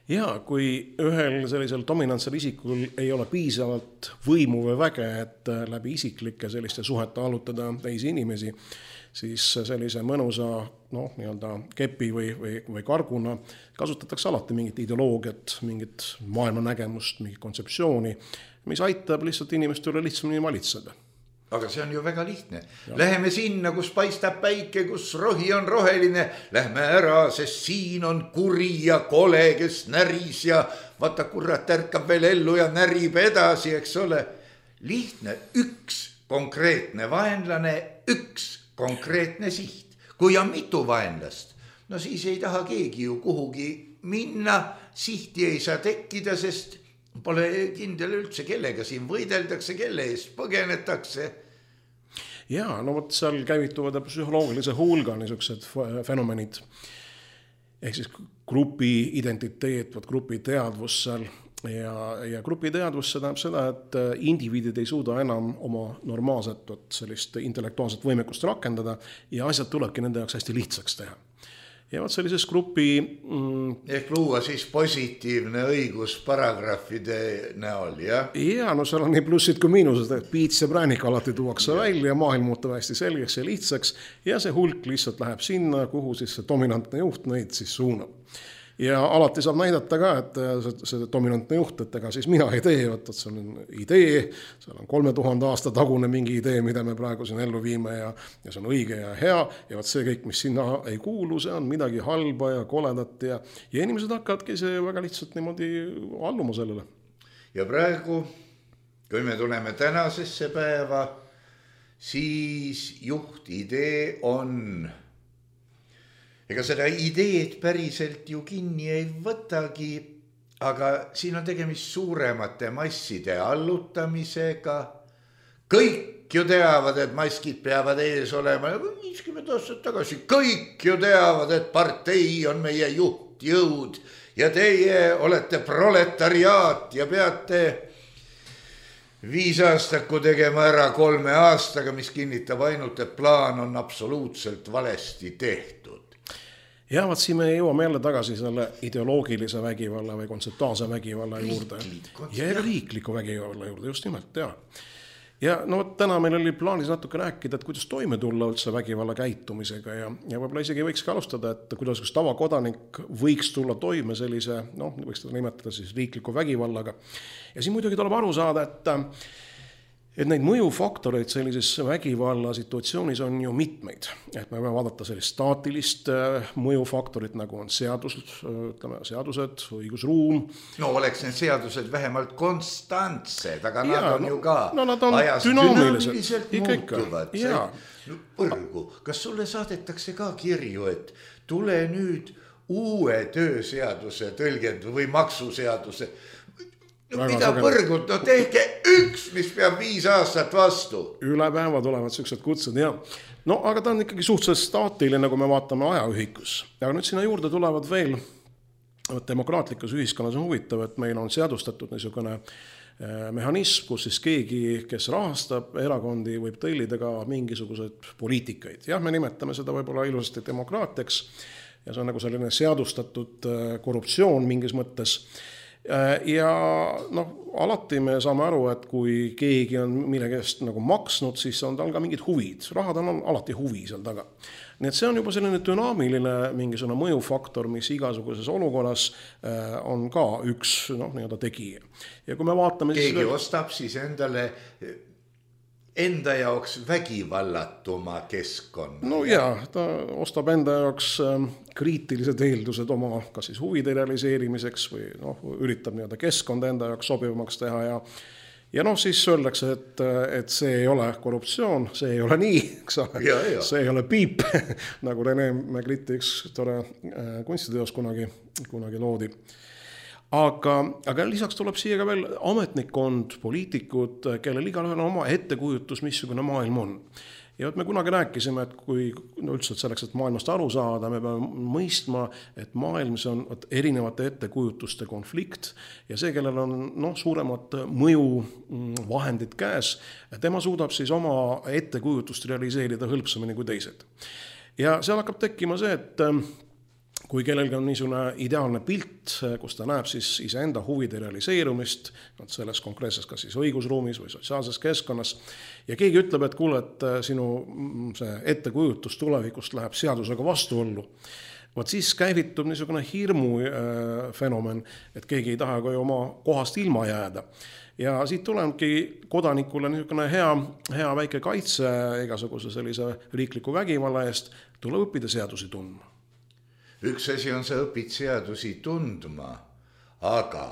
Ja kui ühel sellisel dominantsel isikul ei ole piisavalt võimu või väge, et läbi isiklike selliste suhete allutada teisi inimesi, siis sellise mõnusa nii-öelda kepi või karguna kasutatakse alati mingit ideoloogiat, mingit maailmanägemust, mingit kontseptsiooni, mis aitab lihtsalt inimeste üle lihtsamini valitseda. Aga see on ju väga lihtne. Läheme sinna, kus paistab päike, kus rohi on roheline. Lähme ära, sest siin on kuri ja kole, kes näris ja vaata kurat ärkab veel ellu ja närib edasi, eks ole. Lihtne, üks konkreetne vaenlane, üks konkreetne siht. Kui on mitu vaenlast, no siis ei taha keegi ju kuhugi minna, sihti ei saa tekkida, sest pole kindel üldse, kellega siin võideldakse, kelle eest põgenetakse. Ja, no võt seal käivituvad psühholoogilise hulga niisugused fenomenid. Ehk siis grupi identiteet, grupi teadvus seal. Ja grupi teadvus see tähendab seda, et indiviidid ei suuda enam oma normaalset sellist intellektuaalset võimekust rakendada ja asjad tulebki nende jaoks hästi lihtsaks teha. Ja võt sellises grupi... Ehk luua siis positiivne õigus paragraafide näol, jah? Ja, no seal on nii plussid kui miinused, et piits ja präänik alati tuuakse välja, maailm muutub hästi selgeks ja lihtsaks ja see hulk lihtsalt läheb sinna, kuhu siis see dominantne juht neid siis suunab. Ja alati saab näidata ka, et see dominantne juht, et ega siis mina ei tee, et see on idee, seal on 3000 aasta tagune mingi idee, mida me praegu siin ellu viime ja see on õige ja hea ja võt see kõik, mis sinna ei kuulu, see on midagi halba ja koledat ja inimesed hakkavadki see väga lihtsalt niimoodi alluma sellele. Ja praegu, kui me tuleme tänasesse päeva, siis juhtidee on... Ega seda ideed päriselt ju kinni ei võtagi, aga siin on tegemist suuremate masside allutamisega. Kõik ju teavad, et maskid peavad ees olema ja 50 aastat tagasi. Kõik ju teavad, et partei on meie juhtjõud ja teie olete proletariaat ja peate 5 aastaku tegema ära 3 aastaga, mis kinnitab ainult, et plaan on absoluutselt valesti tehtud. Ja vaat siin me jõuame jälle tagasi selle ideoloogilise vägivalla või kontseptuaalse vägivalla juurde. Ja riikliku vägivalla juurde, just nimelt, jah. Ja no täna meil oli plaanis natuke rääkida, et kuidas toime tulla üldse vägivalla käitumisega ja võib-olla isegi võiks ka alustada, et kuidas üks tavakodanik võiks tulla toime sellise, võiks seda nimetada siis riikliku vägivallaga. Ja siin muidugi tuleb aru saada, et neid mõjufaktoreid sellises vägivalla situatsioonis on ju mitmeid. Et me võime vaadata sellist staatilist mõjufaktorit, nagu on seadused, õigusruum. No oleks need seadused vähemalt konstantsed, aga nad on ju ka nad on ajas dünaamiliselt muutuvad. Põrgu, kas sulle saadetakse ka kirju, et tule nüüd uue tööseaduse tõlgendu või maksuseaduse? No mida põrgut, no tehke üks, mis peab 5 aastat vastu. Üle päeva tulevad sellised kutsed, jah. No aga ta on ikkagi suhteliselt staatiline, kui me vaatame ajaühikus. Aga nüüd sinna juurde tulevad veel, demokraatlikus ühiskonnas on huvitav, et meil on seadustatud niisugune mehhanism, kus siis keegi, kes rahastab erakondi, võib tellida ka mingisuguseid poliitikaid. Jah, me nimetame seda võib-olla ilusasti demokraatiaks ja see on nagu selline seadustatud korruptsioon mingis mõttes. Ja alati me saame aru, et kui keegi on millegest nagu maksnud, siis on tal ka mingid huvid. Rahad on alati huvi seal taga. Nii et see on juba selline dünaamiline mingisugune mõjufaktor, mis igasuguses olukorras on ka üks nii-öelda tegija. Ja kui me vaatame... Keegi ostab siis enda jaoks vägivallatuma keskkonna. No jaa, ta ostab enda jaoks kriitilised eeldused oma kas siis huvide realiseerimiseks või üritab nii-öelda keskkonda enda jaoks sobivamaks teha ja siis öeldakse, et see ei ole korruptsioon, see ei ole nii, see ei ole piip, nagu Rene Magritte üks tore kunstiteos kunagi loodi. Aga lisaks tuleb siia ka veel ametnikkond, poliitikud, kellel igalühel on oma ettekujutus, missugune maailm on. Ja me kunagi rääkisime, et kui üldse selleks, et maailmast aru saada, me peame mõistma, et maailmas on erinevate ettekujutuste konflikt ja see, kellel on suuremad mõjuvahendid käes, tema suudab siis oma ettekujutust realiseerida hõlpsamini kui teised. Ja seal hakkab tekkima see, kui kellelgi on niisugune ideaalne pilt, kus ta näeb siis iseenda huvide realiseerumist, selles konkreetses kas siis õigusruumis või sotsiaalses keskkonnas, ja keegi ütleb, et kuule, et sinu see ettekujutus tulevikust läheb seadusega vastuollu, vaat siis käivitub niisugune hirmu fenomen, et keegi ei taha ka oma kohast ilma jääda. Ja siit tulemki kodanikule niisugune hea väike kaitse igasuguse sellise riikliku vägivalla eest, tuleb õppida seadusi tundma. Üks asi on, sa õpid seadusi tundma, aga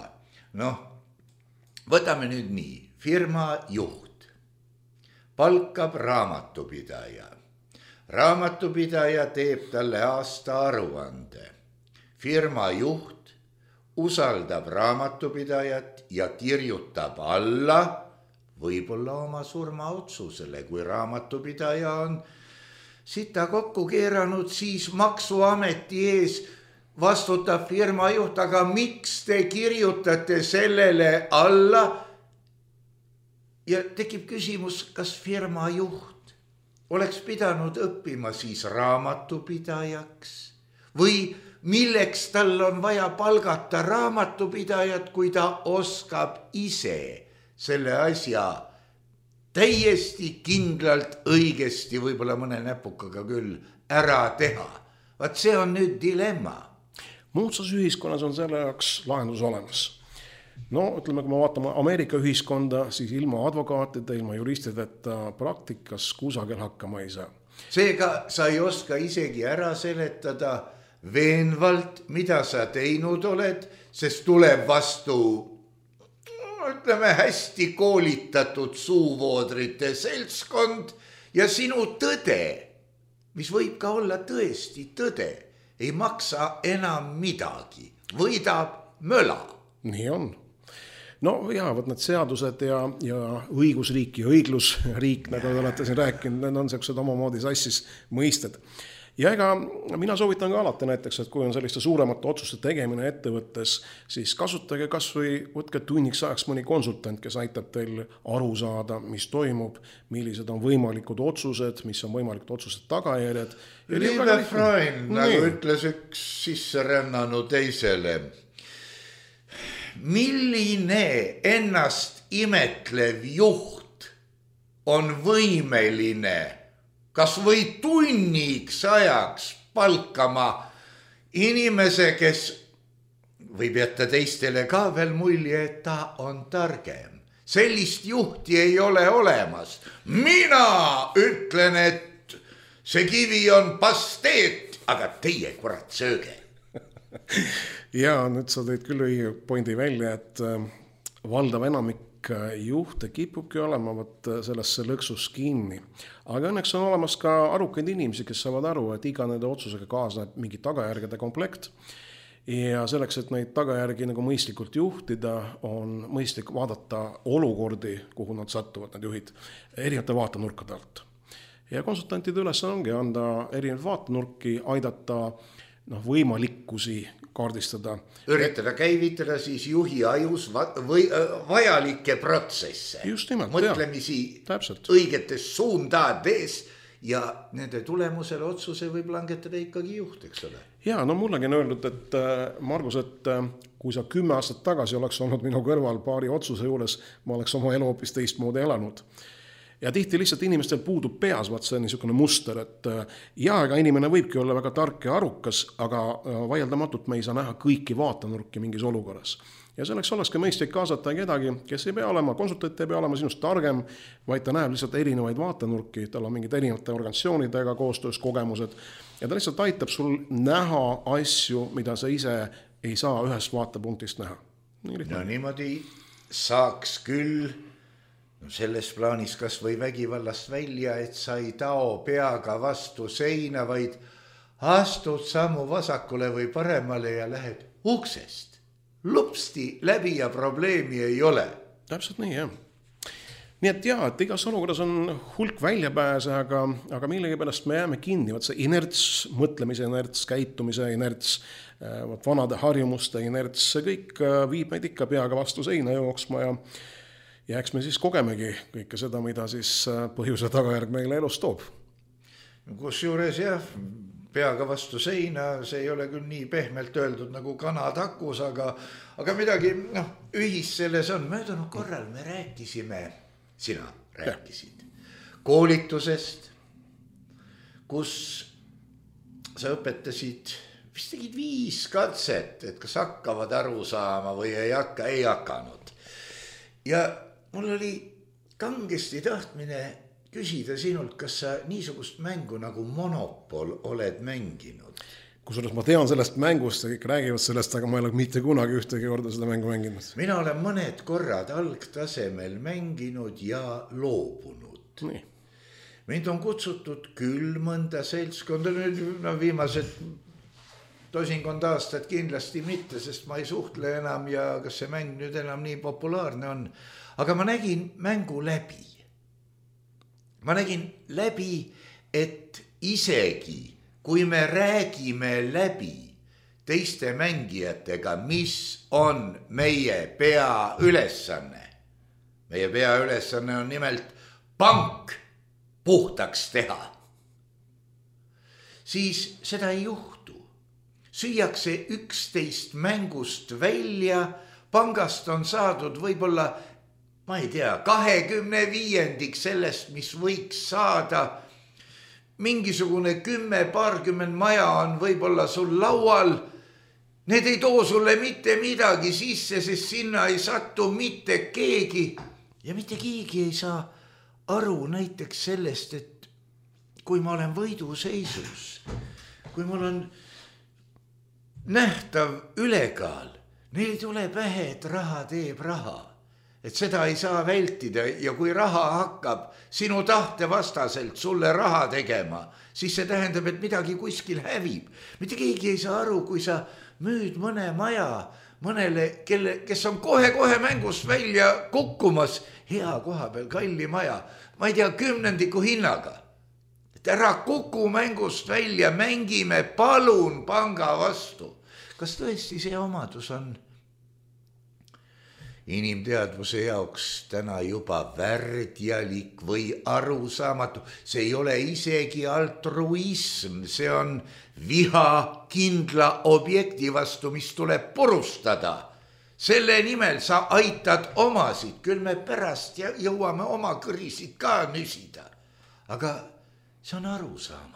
võtame nüüd nii, firma juht palkab raamatupidaja. Raamatupidaja teeb talle aasta aruande. Firma juht usaldab raamatupidajat ja kirjutab alla võib-olla oma surmaotsusele, kui raamatupidaja on sita kokku keeranud, siis maksuameti ees vastutab firma juht, aga miks te kirjutate sellele alla? Ja tekib küsimus, kas firma juht oleks pidanud õppima siis raamatupidajaks või milleks tal on vaja palgata raamatupidajat, kui ta oskab ise selle asja täiesti kindlalt õigesti, võib-olla mõne näpukaga küll, ära teha. Vaat see on nüüd dilemma. Moodsas ühiskonnas on selle jaoks lahendus olemas. Ütleme, kui me vaatame Ameerika ühiskonda, siis ilma advokaatide, ilma juristideta praktikas kusagil hakkama ei saa. Seega sa ei oska isegi ära seletada veenvalt, mida sa teinud oled, sest tuleb vastu ütleme hästi koolitatud suuvoodrite seltskond ja sinu tõde, mis võib ka olla tõesti tõde, ei maksa enam midagi, võidab möla. Nii on. Võt need seadused ja õigusriik ja õiglusriik, nagu te olete siin rääkinud, need on sellised omamoodi sassis mõisted. Ja ega mina soovitan ka alati näiteks, et kui on selliste suuremate otsuste tegemine ettevõttes, siis kasutage kas või võtke tunniks ajaks mõni konsultant, kes aitab teil aru saada, mis toimub, millised on võimalikud otsused, mis on võimalikud otsused tagajärjed. Liebe Freund, nagu ütles üks sisserännanu teisele, milline ennast imetlev juht on võimeline kas või tunniks ajaks palkama inimese, kes võib jätta teistele ka veel mulje, et ta on targem. Sellist juhti ei ole olemas. Mina ütlen, et see kivi on pasteet, aga teie kurat sööge. Ja nüüd sa tõid küll õige pointi välja, et valdav enamik juhte kipubki olema sellesse lõksus kinni. Aga õnneks on olemas ka arukaid inimesi, kes saavad aru, et iga nende otsusega kaasneb mingi tagajärgede komplekt. Ja selleks, et neid tagajärgi nagu mõistlikult juhtida, on mõistlik vaadata olukordi, kuhu nad satuvad, need juhid, erinevate vaatenurkade alt. Ja konsultantide ülesanne ongi anda erinevaid vaatenurki, aidata võimalikkusi kaardistada. Üritada käivitada siis juhi ajus vajalikke protsesse. Just nimelt, mõtlemisi täpselt. Õigetes suundades ja nende tulemusel otsuse võib langetada ikkagi juht, eks ole. Ja mullegi on öeldud, et Margus, et kui sa 10 aastat tagasi oleks olnud minu kõrval paari otsuse juures, ma oleks oma elu hoopis teistmoodi elanud. Ja tihti lihtsalt inimestel puudub peas, vaat see on niisugune muster, et ega inimene võibki olla väga tark ja arukas, aga vaieldamatult me ei saa näha kõiki vaatenurki mingis olukorras. Ja selleks olekski mõistlik kaasata kedagi, kes ei pea olema, konsultant ei pea olema sinust targem, vaid ta näeb lihtsalt erinevaid vaatenurki, tal on mingid erinevate organisatsioonidega koostöös kogemused ja ta lihtsalt aitab sul näha asju, mida sa ise ei saa ühest vaatepunktist näha. Niimoodi saaks küll selles plaanis kas või vägivallast välja, et sa ei tao peaga vastu seina, vaid astud sammu vasakule või paremale ja lähed uksest. Lupsti läbi ja probleemi ei ole. Täpselt nii, jah. Nii et et igas olukorras on hulk väljapääse, aga millegipärast me jääme kinni. Vaat see inerts, mõtlemise inerts, käitumise inerts, vanade harjumuste inerts, see kõik viib meid ikka peaga vastu seina jooksma ja eks me siis kogemegi kõike seda, mida siis põhjuse tagajärg meile elus toob. Kusjuures jah, peaga vastu seina, see ei ole küll nii pehmelt öeldud nagu kanatakus, aga midagi ühis selles on. Möödunud korral me rääkisime, sina rääkisid koolitusest, kus sa õpetasid, vist tegid 5 katset, et kas hakkavad aru saama või ei hakanud. Ja mul oli kangesti tahtmine küsida sinult, kas sa niisugust mängu nagu Monopol oled mänginud? Kusjuures ma tean sellest mängust ja kõik räägivad sellest, aga ma ei ole mitte kunagi ühtegi korda seda mängu mänginud. Mina olen mõned korrad algtasemel mänginud ja loobunud. Nii. Mind on kutsutud küll mõnda seltskonda, viimased tosinkond aastat kindlasti mitte, sest ma ei suhtle enam ja kas see mäng nüüd enam nii populaarne on. Aga ma nägin mängu läbi. Ma nägin läbi, et isegi kui me räägime läbi teiste mängijatega, mis on meie peaülesanne. Meie peaülesanne on nimelt pank puhtaks teha. Siis seda ei juhtu. Süüakse 11 mängust välja, pangast on saadud võib-olla ma ei tea, 25% sellest, mis võiks saada. Mingisugune 10-20 maja on võib-olla sul laual. Need ei too sulle mitte midagi sisse, sest sinna ei satu mitte keegi. Ja mitte keegi ei saa aru näiteks sellest, et kui ma olen võiduseisus, kui mul on nähtav ülekaal, neil tuleb pähe, et raha teeb raha. Et seda ei saa vältida ja kui raha hakkab sinu tahte vastaselt sulle raha tegema, siis see tähendab, et midagi kuskil hävib. Mitte keegi ei saa aru, kui sa müüd mõne maja mõnele, kes on kohe mängust välja kukkumas, hea koha peal, kalli maja, ma ei tea, 10. hinnaga. Et ära kuku mängust välja, mängime palun panga vastu. Kas tõesti see omadus on inimteadvuse jaoks täna juba värdjalik või arusaamatu? See ei ole isegi altruism, see on viha kindla objekti vastu, mis tuleb purustada. Selle nimel sa aitad omasid, küll me pärast jõuame oma kõrisid ka nüsida. Aga see on arusaamatu.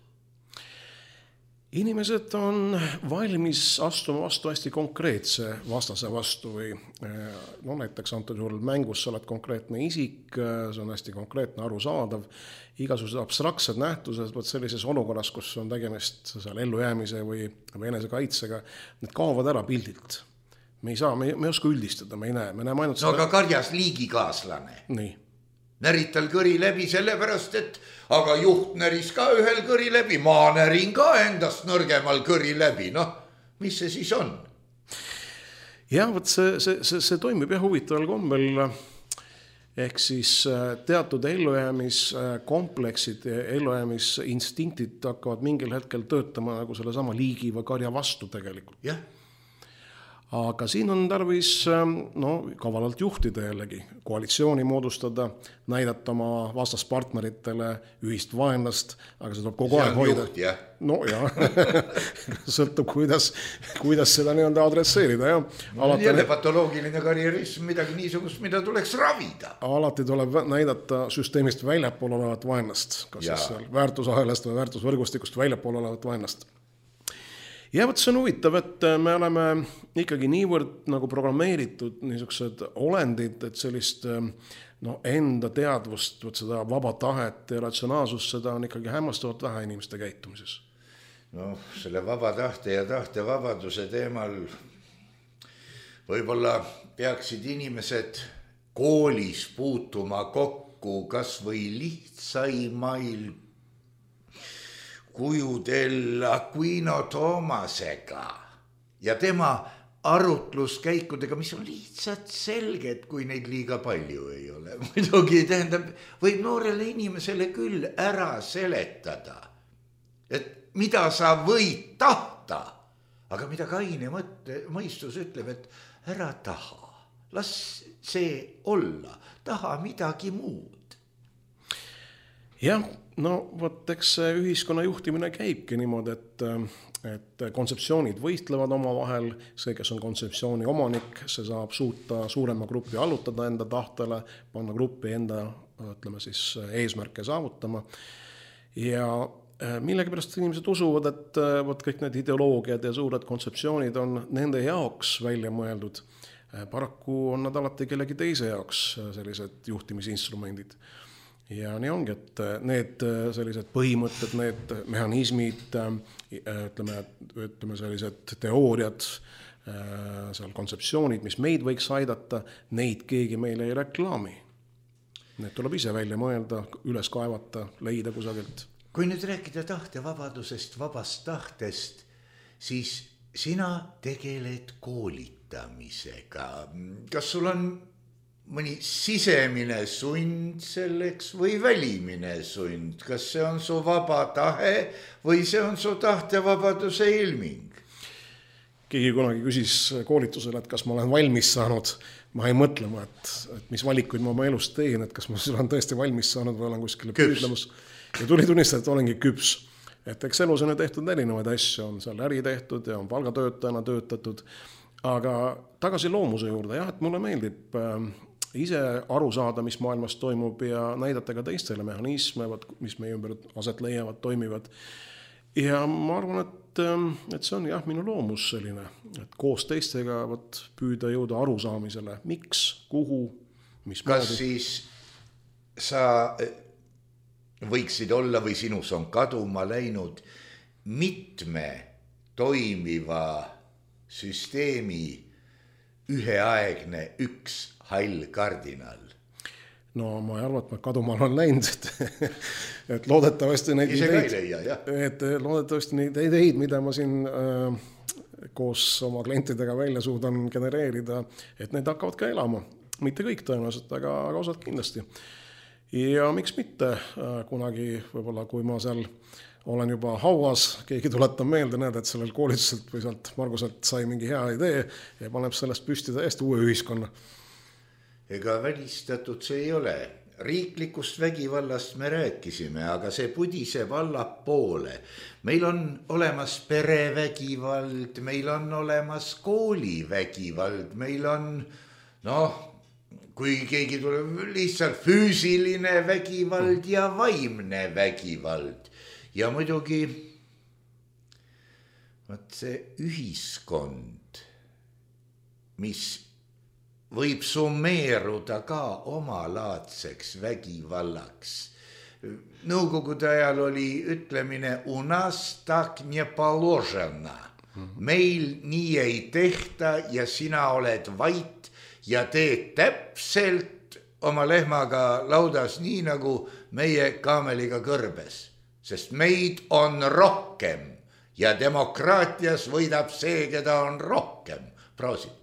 Inimesed on valmis astuma vastu hästi konkreetse vastase vastu või näiteks antud juhul mängus sa oled konkreetne isik, see on hästi konkreetne, arusaadav. Igasugused abstraktsed nähtused, võt sellises olukorras, kus on tegemist seal ellujäämise või enesekaitsega, need kaovad ära pildilt. Me ei oska üldistada, me näeme ainult seda. No aga karjas liigikaaslane. Nii. Närital kõri läbi sellepärast, et aga juht näris ka ühel kõri läbi, ma närin ka endast nõrgemal kõri läbi, mis see siis on? Jah, võt see toimib huvitaval kombel, ehk siis teatud ellujäämiskompleksid, ellujäämisinstinktit hakkavad mingil hetkel töötama nagu selle sama liigi või karja vastu tegelikult. Jah. Aga siin on tarvis kavalalt juhtida jällegi, koalitsiooni moodustada, näidata oma vastaspartneritele ühist vaenlast, aga see tuleb kogu aeg hoida. Juht, jah. No jah, sõltub kuidas seda nii-öelda adresseerida. Jälle patoloogiline karjerism, midagi niisugust, mida tuleks ravida. Alati tuleb näidata süsteemist väljapool olevat vaenlast, kas siis seal väärtusahelast või väärtusvõrgustikust väljapool olevat vaenlast. Ja võt see on huvitav, et me oleme ikkagi niivõrd nagu programmeeritud niisugused olendid, et sellist enda teadvust, seda vaba tahet ja ratsionaalsust, seda on ikkagi hämmastavalt vähe inimeste käitumises. Selle vaba tahte ja tahtevabaduse teemal võib-olla peaksid inimesed koolis puutuma kokku kas või lihtsaimail kujudel Aquino Toomasega ja tema arutluskäikudega, mis on lihtsalt selged, kui neid liiga palju ei ole. Muidugi tähendab, võib noorele inimesele küll ära seletada, et mida sa võid tahta, aga mida kaine mõistus ütleb, et ära taha, las see olla, taha midagi muud. Jah, No vot, eks see ühiskonna juhtimine käibki niimoodi, et kontseptsioonid võistlevad omavahel, see, kes on kontseptsiooni omanik, see saab suuta suurema grupi allutada enda tahtele, panna gruppi enda, ütleme siis, eesmärke saavutama. Ja millegipärast inimesed usuvad, et võt kõik need ideoloogiad ja suured kontseptsioonid on nende jaoks välja mõeldud. Paraku on nad alati kellegi teise jaoks sellised juhtimisinstrumendid. Ja nii ongi, et need sellised põhimõtted, need mehhanismid, ütleme sellised teooriad, seal kontseptsioonid, mis meid võiks aidata, neid keegi meile ei reklaami. Need tuleb ise välja mõelda, üles kaevata, leida kusagilt. Kui nüüd rääkida tahtevabadusest, vabast tahtest, siis sina tegeled koolitamisega. Kas sul on mõni sisemine sund selleks või välimine sund? Kas see on su vaba tahe või see on su tahtevabaduse ilming? Keegi kunagi küsis koolitusele, et kas ma olen valmis saanud. Ma ei mõtlema, et mis valikuid ma oma elus teen, et kas ma olen tõesti valmis saanud või olen kuskile püüdlemus. Ja tuli tunnistada, et olengi küps. Et eks elus on tehtud erinevaid asju, on seal äri tehtud ja on palgatöötajana töötatud. Aga tagasi loomuse juurde, jah, et mulle meeldib ise aru saada, mis maailmas toimub ja näidata ka teistele mehhanisme, mis meie ümber aset leiavad, toimivad. Ja ma arvan, et see on jah minu loomus selline, et koos teistega püüda jõuda arusaamisele, miks, kuhu, mis kas moodi. Siis sa võiksid olla või sinus on kaduma läinud mitme toimiva süsteemi üheaegne üks hall kardinal? No ma ei arva, et ma kadumal on läinud, et loodetavasti neid ideid, mida ma siin koos oma klientidega välja suudan genereerida, et need hakkavad ka elama. Mitte kõik tõenäoliselt, aga osad kindlasti. Ja miks mitte kunagi, võib-olla kui ma seal olen juba hauas, keegi tuletab meelde, näed, et sellel koolituselt või sealt Marguselt sai mingi hea idee ja paneb sellest püsti täiesti uue ühiskonna. Ega välistatud see ei ole. Riiklikust vägivallast me rääkisime, aga see pudiseb allapoole. Meil on olemas perevägivald, meil on olemas koolivägivald, meil on, kui keegi tuleb lihtsalt füüsiline vägivald ja vaimne vägivald. Ja muidugi see ühiskond, mis võib summeeruda ka omalaadseks vägivallaks. Nõukogude ajal oli ütlemine u nas tak nie poложено. Meil nii ei tehta ja sina oled vait ja teed täpselt oma lehmaga laudas nii nagu meie kaameliga kõrbes. Sest meid on rohkem ja demokraatias võidab see, keda on rohkem. Proosit.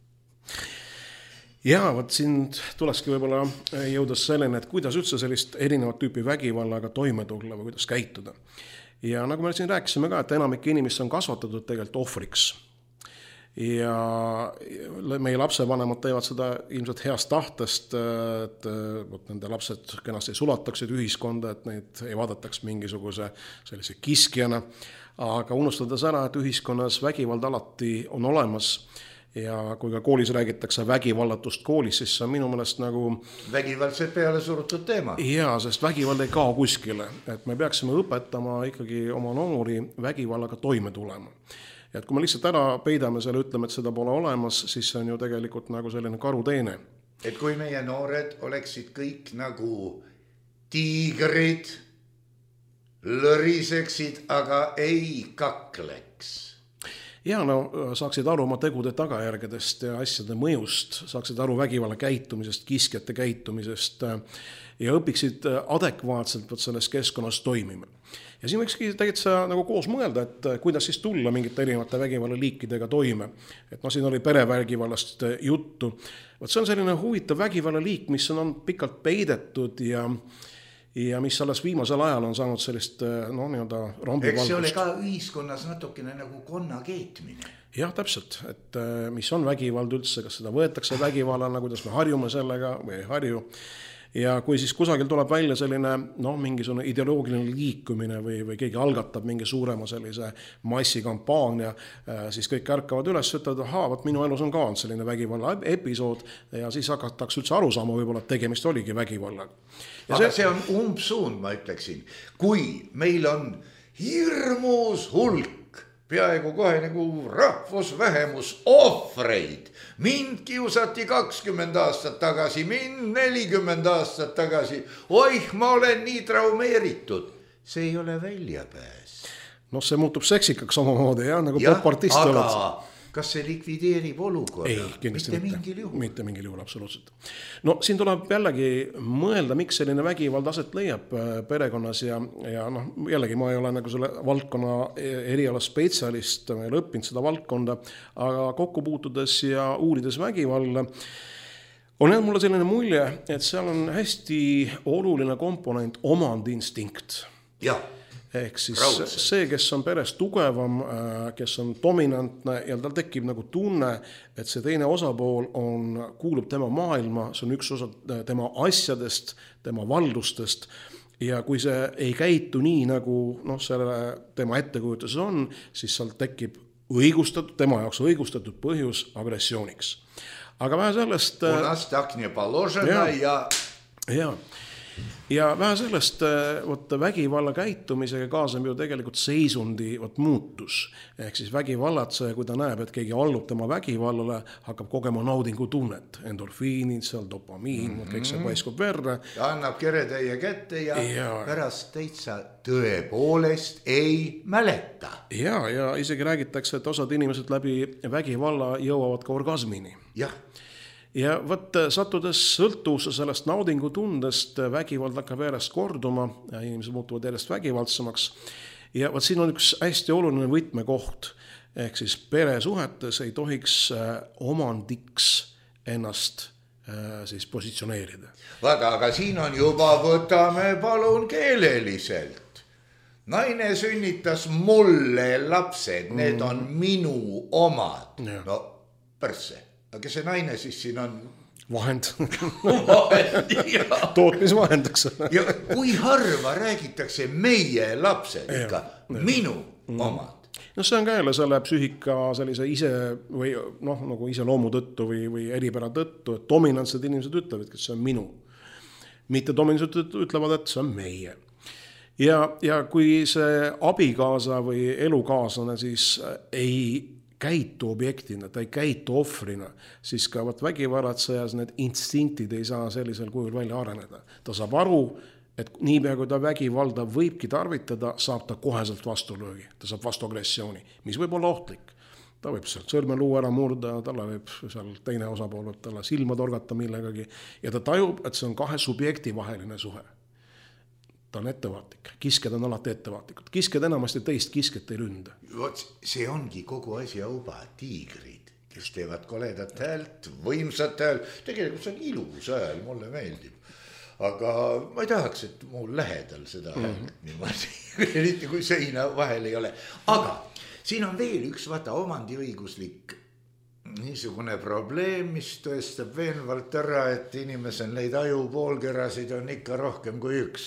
Ja siin tulekski võib-olla jõuda selleni, et kuidas üldse sellist erinevat tüüpi vägivallaga toime tulla või kuidas käituda. Ja nagu me siin rääkisime ka, et enamik inimesi on kasvatatud tegelikult ohvriks. Ja meie lapsevanemad teevad seda ilmselt heast tahtest, et nende lapsed kenasti sulataksid ühiskonda, et neid ei vaadataks mingisuguse sellise kiskjana. Aga unustades ära, et ühiskonnas vägivald alati on olemas. Ja kui ka koolis räägitakse vägivallatust koolis, siis see on minu meelest nagu vägivald see peale surutud teema. Jaa, sest vägivald ei kao kuskile. Et me peaksime õpetama ikkagi oma noori vägivallaga toime tulema. Ja et kui me lihtsalt ära peidame selle, ütleme, et seda pole olemas, siis see on ju tegelikult nagu selline karuteene. Et kui meie noored oleksid kõik nagu tiigrid, lõriseksid, aga ei kakleks. Ja saaksid aru oma tegude tagajärgedest ja asjade mõjust, saaksid aru vägivalla käitumisest, kiskjate käitumisest ja õpiksid adekvaatselt selles keskkonnas toimima. Ja siin võikski tegelikult nagu koos mõelda, et kuidas siis tulla mingite erinevate vägivalla liikidega toime. Et siin oli perevägivallast juttu. See on selline huvitav vägivalla liik, mis on pikalt peidetud ja mis alles viimasel ajal on saanud sellist nii-öelda rambivalgust. Eks see ole ka ühiskonnas natukene nagu konna keetmine. Jah, täpselt, et mis on vägivald üldse, kas seda võetakse vägivallana, kuidas me harjume sellega või ei harju. Ja kui siis kusagil tuleb välja selline mingisugune ideoloogiline liikumine või keegi algatab mingi suurema sellise massikampaania, siis kõik ärkavad üles, ütlevad, vot minu elus on ka olnud selline vägivalla episood ja siis hakatakse üldse aru saama võib-olla, et tegemist oligi vägivallaga. Aga see on umbsuund, ma ütleksin, kui meil on hirmus hulk, peaaegu kohe nagu rahvusvähemus ohvreid. Mind kiusati 20 aastat tagasi, mind 40 aastat tagasi. Oih, ma olen nii traumeeritud. See ei ole väljapääs. See muutub seksikaks omamoodi, nagu popartist oled. Aga kas see likvideerib olukorda? Ei, kindlasti mitte. Mitte mingil juhul, absoluutselt. Siin tuleb jällegi mõelda, miks selline vägivald aset leiab perekonnas ja jällegi ma ei ole nagu selle valdkonna eriala spetsialist, ma ei ole õppinud seda valdkonda, aga kokku puutudes ja uurides vägivalla, on jäänud mulle selline mulje, et seal on hästi oluline komponent omandiinstinkt. Jah. Ehk siis see, kes on peres tugevam, kes on dominantne ja tal tekib nagu tunne, et see teine osapool kuulub tema maailma, see on üks osa tema asjadest, tema valdustest ja kui see ei käitu nii, nagu selle tema ettekujutuses on, siis seal tekib tema jaoks õigustatud põhjus agressiooniks. Aga vähe sellest... U nas tak nie poложено ja vähe sellest vägivalla käitumisega kaasneb ju tegelikult seisundi muutus. Ehk siis vägivallatseja, kui ta näeb, et keegi allub tema vägivallale, hakkab kogema naudingutunnet. Endorfiinid, seal dopamiin, kõik see paiskub verre. Ja annab keretäie kätte ja pärast täitsa tõepoolest ei mäleta. Ja isegi räägitakse, et osad inimesed läbi vägivalla jõuavad ka orgasmini. Jah. Ja sattudes sõltuvusse sellest naudingutundest, vägivald hakkab järjest korduma ja inimesed muutuvad järjest vägivaldsemaks. Ja siin on üks hästi oluline võtmekoht, ehk siis peresuhetes ei tohiks omandiks ennast siis positsioneerida. Vaata, aga siin on juba, võtame palun keeleliselt. Naine sünnitas mulle lapsed, need on minu omad. No, perse. Aga kes see naine siis siin on? Vahend. Tootmisvahendaks. Ja kui harva räägitakse meie lapsed ikka, minu omad? See on ka jälle selle psüühika sellise ise või nagu iseloomu tõttu või eripära tõttu, et dominantsed inimesed ütlevad, et see on minu. Mitte dominantsed ütlevad, et see on meie. Ja kui see abikaasa või elukaaslane siis ei käitu objektina, ta ei käitu ohvrina, siis ka vägivalatsejas need instinktid ei saa sellisel kujul välja areneda. Ta saab aru, et niipea kui ta vägivalda võibki tarvitada, saab ta koheselt vastulöögi. Ta saab vastu agressiooni, mis võib olla ohtlik. Ta võib sealt sõrmeluu ära murda, talle võib seal teine osapool võib talle silma torgata millegagi ja ta tajub, et see on kahe subjekti vaheline suhe. Ta on ettevaatik. Kisked on alati ettevaatikud. Kisked enamasti teist kisket ei ründa. See ongi kogu asja uba, tiigrid, kes teevad koledat häält, võimsat häält. Tegelikult see on ilus hääl, mulle meeldib. Aga ma ei tahaks, et mul lähedal seda häält niimoodi, kui seina vahel ei ole. Aga siin on veel üks omandiõiguslik niisugune probleem, mis tõestab veenvalt ära, et inimesel neid ajupoolkerasid on ikka rohkem kui üks.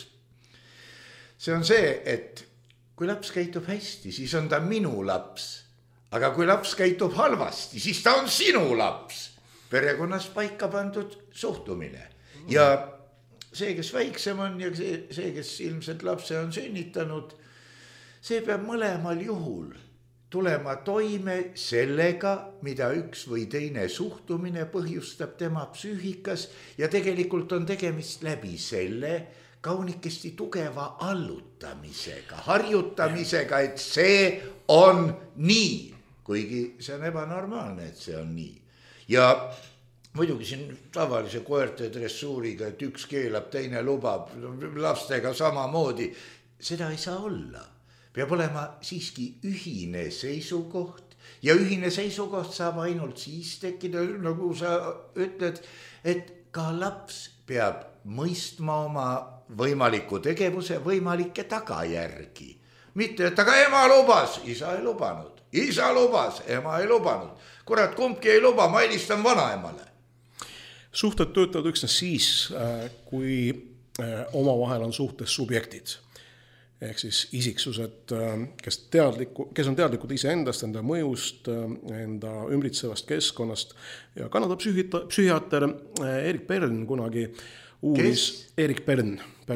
See on see, et kui laps käitub hästi, siis on ta minu laps. Aga kui laps käitub halvasti, siis ta on sinu laps. Perekonnas paika pandud suhtumine. Ja see, kes väiksem on ja see, kes ilmselt lapse on sünnitanud, see peab mõlemal juhul tulema toime sellega, mida üks või teine suhtumine põhjustab tema psüühikas ja tegelikult on tegemist läbi selle kaunikesti tugeva allutamisega, harjutamisega, et see on nii, kuigi see on ebanormaalne, et see on nii. Ja muidugi siin tavalise koerte dressuuriga, et üks keelab, teine lubab, lastega samamoodi, seda ei saa olla. Peab olema siiski ühine seisukoht ja ühine seisukoht saab ainult siis tekkida, nagu sa ütled, et ka laps peab mõistma oma võimaliku tegevuse võimalikke tagajärgi. Mitte, et aga ema lubas, isa ei lubanud. Isa lubas, ema ei lubanud. Kurat, kumbki ei luba, ma helistan vanaemale. Suhted töötavad üksnes siis, kui omavahel on suhtes subjektid. Ehk siis isiksused, kes on teadlikud iseendast, enda mõjust, enda ümbritsevast keskkonnast. Ja Kanada psühhiaater Erik Bern kunagi uuris... Erik Bern.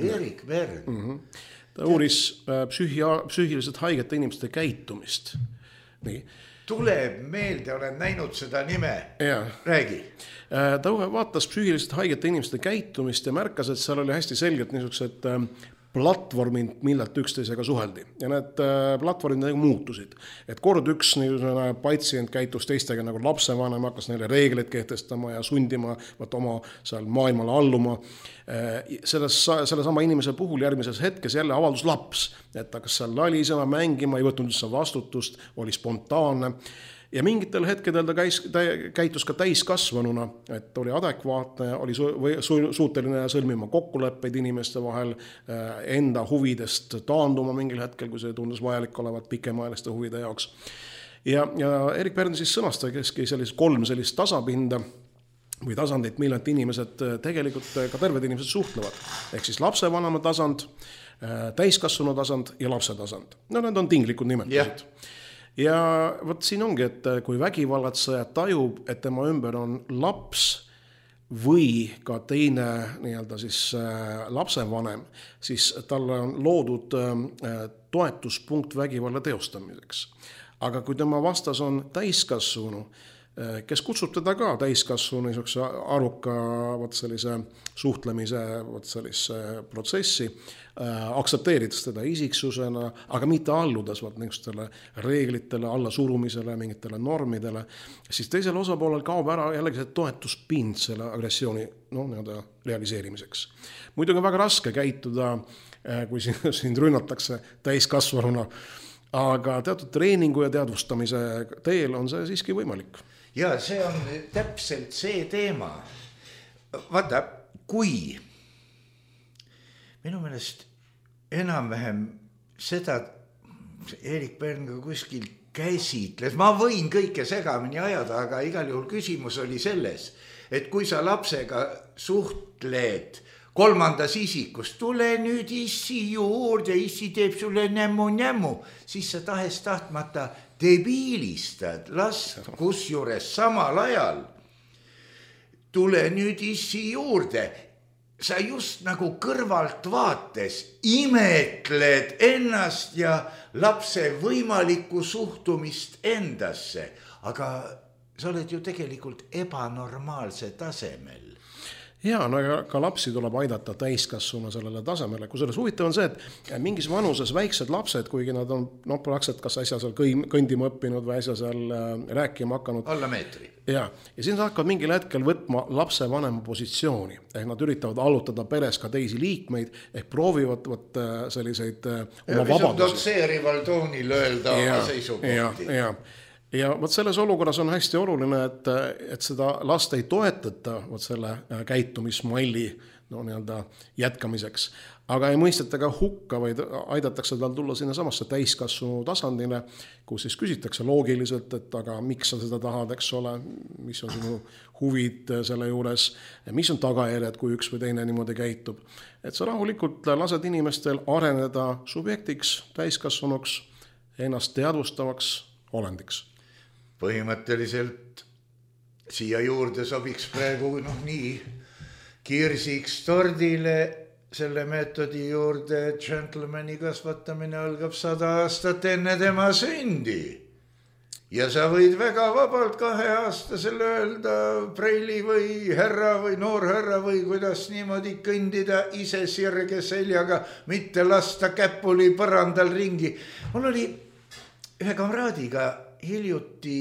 Ta uuris psüühiliselt haigete inimeste käitumist. Nii. Tuleb meelde, olen näinud seda nime. Ja. Räägi. Ta vaatas psüühiliselt haigete inimeste käitumist ja märkas, et seal oli hästi selgelt niisugused platvormid, millelt üksteisega suheldi. Ja need platvormid muutusid. Et kord üks patsient käitus teistega nagu lapsevanem, hakkas neile reegleid kehtestama ja sundima oma seal maailmale alluma. Selle sama inimese puhul järgmises hetkes jälle avaldus laps, et hakkas seal lalisema, mängima, ei võtnud üldse vastutust, oli spontaanne. Ja mingitel hetkedel ta käitus ka täiskasvanuna, et oli adekvaatne, oli suuteline sõlmima kokkuleppeid inimeste vahel, enda huvidest taanduma mingil hetkel, kui see tundus vajalik olevat pikemaajaliste huvide jaoks. Ja Erik Bern siis sõnastaski 3 sellist tasapinda või tasandit, millelt inimesed tegelikult ka terved inimesed suhtlevad. Ehk siis lapsevanema tasand, täiskasvanu tasand ja lapse tasand. No need on tinglikud nimetused. Ja võt siin ongi, et kui vägivallatseja tajub, et tema ümber on laps või ka teine siis lapsevanem, siis talle on loodud toetuspunkt vägivalla teostamiseks. Aga kui tema vastas on täiskasvanu, kes kutsub teda ka täiskasvanu niisuguse aruka sellise suhtlemise sellise protsessi, aktsepteerides teda isiksusena, aga mitte alludes niisugustele reeglitele, allasurumisele, mingitele normidele, siis teisel osapoolel kaob ära jällegi see toetuspind selle agressiooni realiseerimiseks. Muidugi on väga raske käituda, kui sind rünnatakse täiskasvanuna, aga teatud treeningu ja teadvustamise teel on see siiski võimalik. Ja see on täpselt see teema. Vaata, kui minu meelest enam-vähem seda Erik Bern ka kuskil käsitles, ma võin kõike segamini ajada, aga igal juhul küsimus oli selles, et kui sa lapsega suhtled 3. isikus, tule nüüd issi juurde, issi teeb sulle nämu, siis sa tahes tahtmata debiilistad last, kusjuures samal ajal tule nüüd issi juurde. Sa just nagu kõrvalt vaates imetled ennast ja lapse võimalikku suhtumist endasse, aga sa oled ju tegelikult ebanormaalse tasemel. Ja, no ka lapsi tuleb aidata täiskasvuna sellele tasemele. Kusjuures huvitav on see, et mingis vanuses väiksed lapsed, kuigi nad on praktiliselt kas äsja seal kõndima õppinud või äsja seal rääkima hakanud. Alla meetri. Ja siin sa hakkad mingil hetkel võtma lapse vanema positsiooni. Ehk nad üritavad allutada peres ka teisi liikmeid, ehk proovivad selliseid oma vabadusi. Dotseerival toonil öelda oma seisukohti. Ja võt selles olukorras on hästi oluline, et seda last ei toetata selle käitumismalli jätkamiseks, aga ei mõisteta ka hukka, vaid aidatakse tal tulla sinna samasse täiskasvanu tasandile, kus siis küsitakse loogiliselt, et aga miks sa seda tahad, eks ole, mis on sinu huvid selle juures, mis on tagajärjed, kui üks või teine niimoodi käitub. Et sa rahulikult lased inimestel areneda subjektiks, täiskasvanuks, ennast teadvustavaks olendiks. Põhimõtteliselt siia juurde sobiks praegu nii kirsiks tordile selle meetodi juurde, et gentlemani kasvatamine algab 100 aastat enne tema sündi. Ja sa võid väga vabalt 2-aastasele öelda preili või härra või noorhärra või kuidas niimoodi kõndida ise sirge seljaga, mitte lasta käpuli põrandal ringi. Mul oli ühe kamraadiga hiljuti,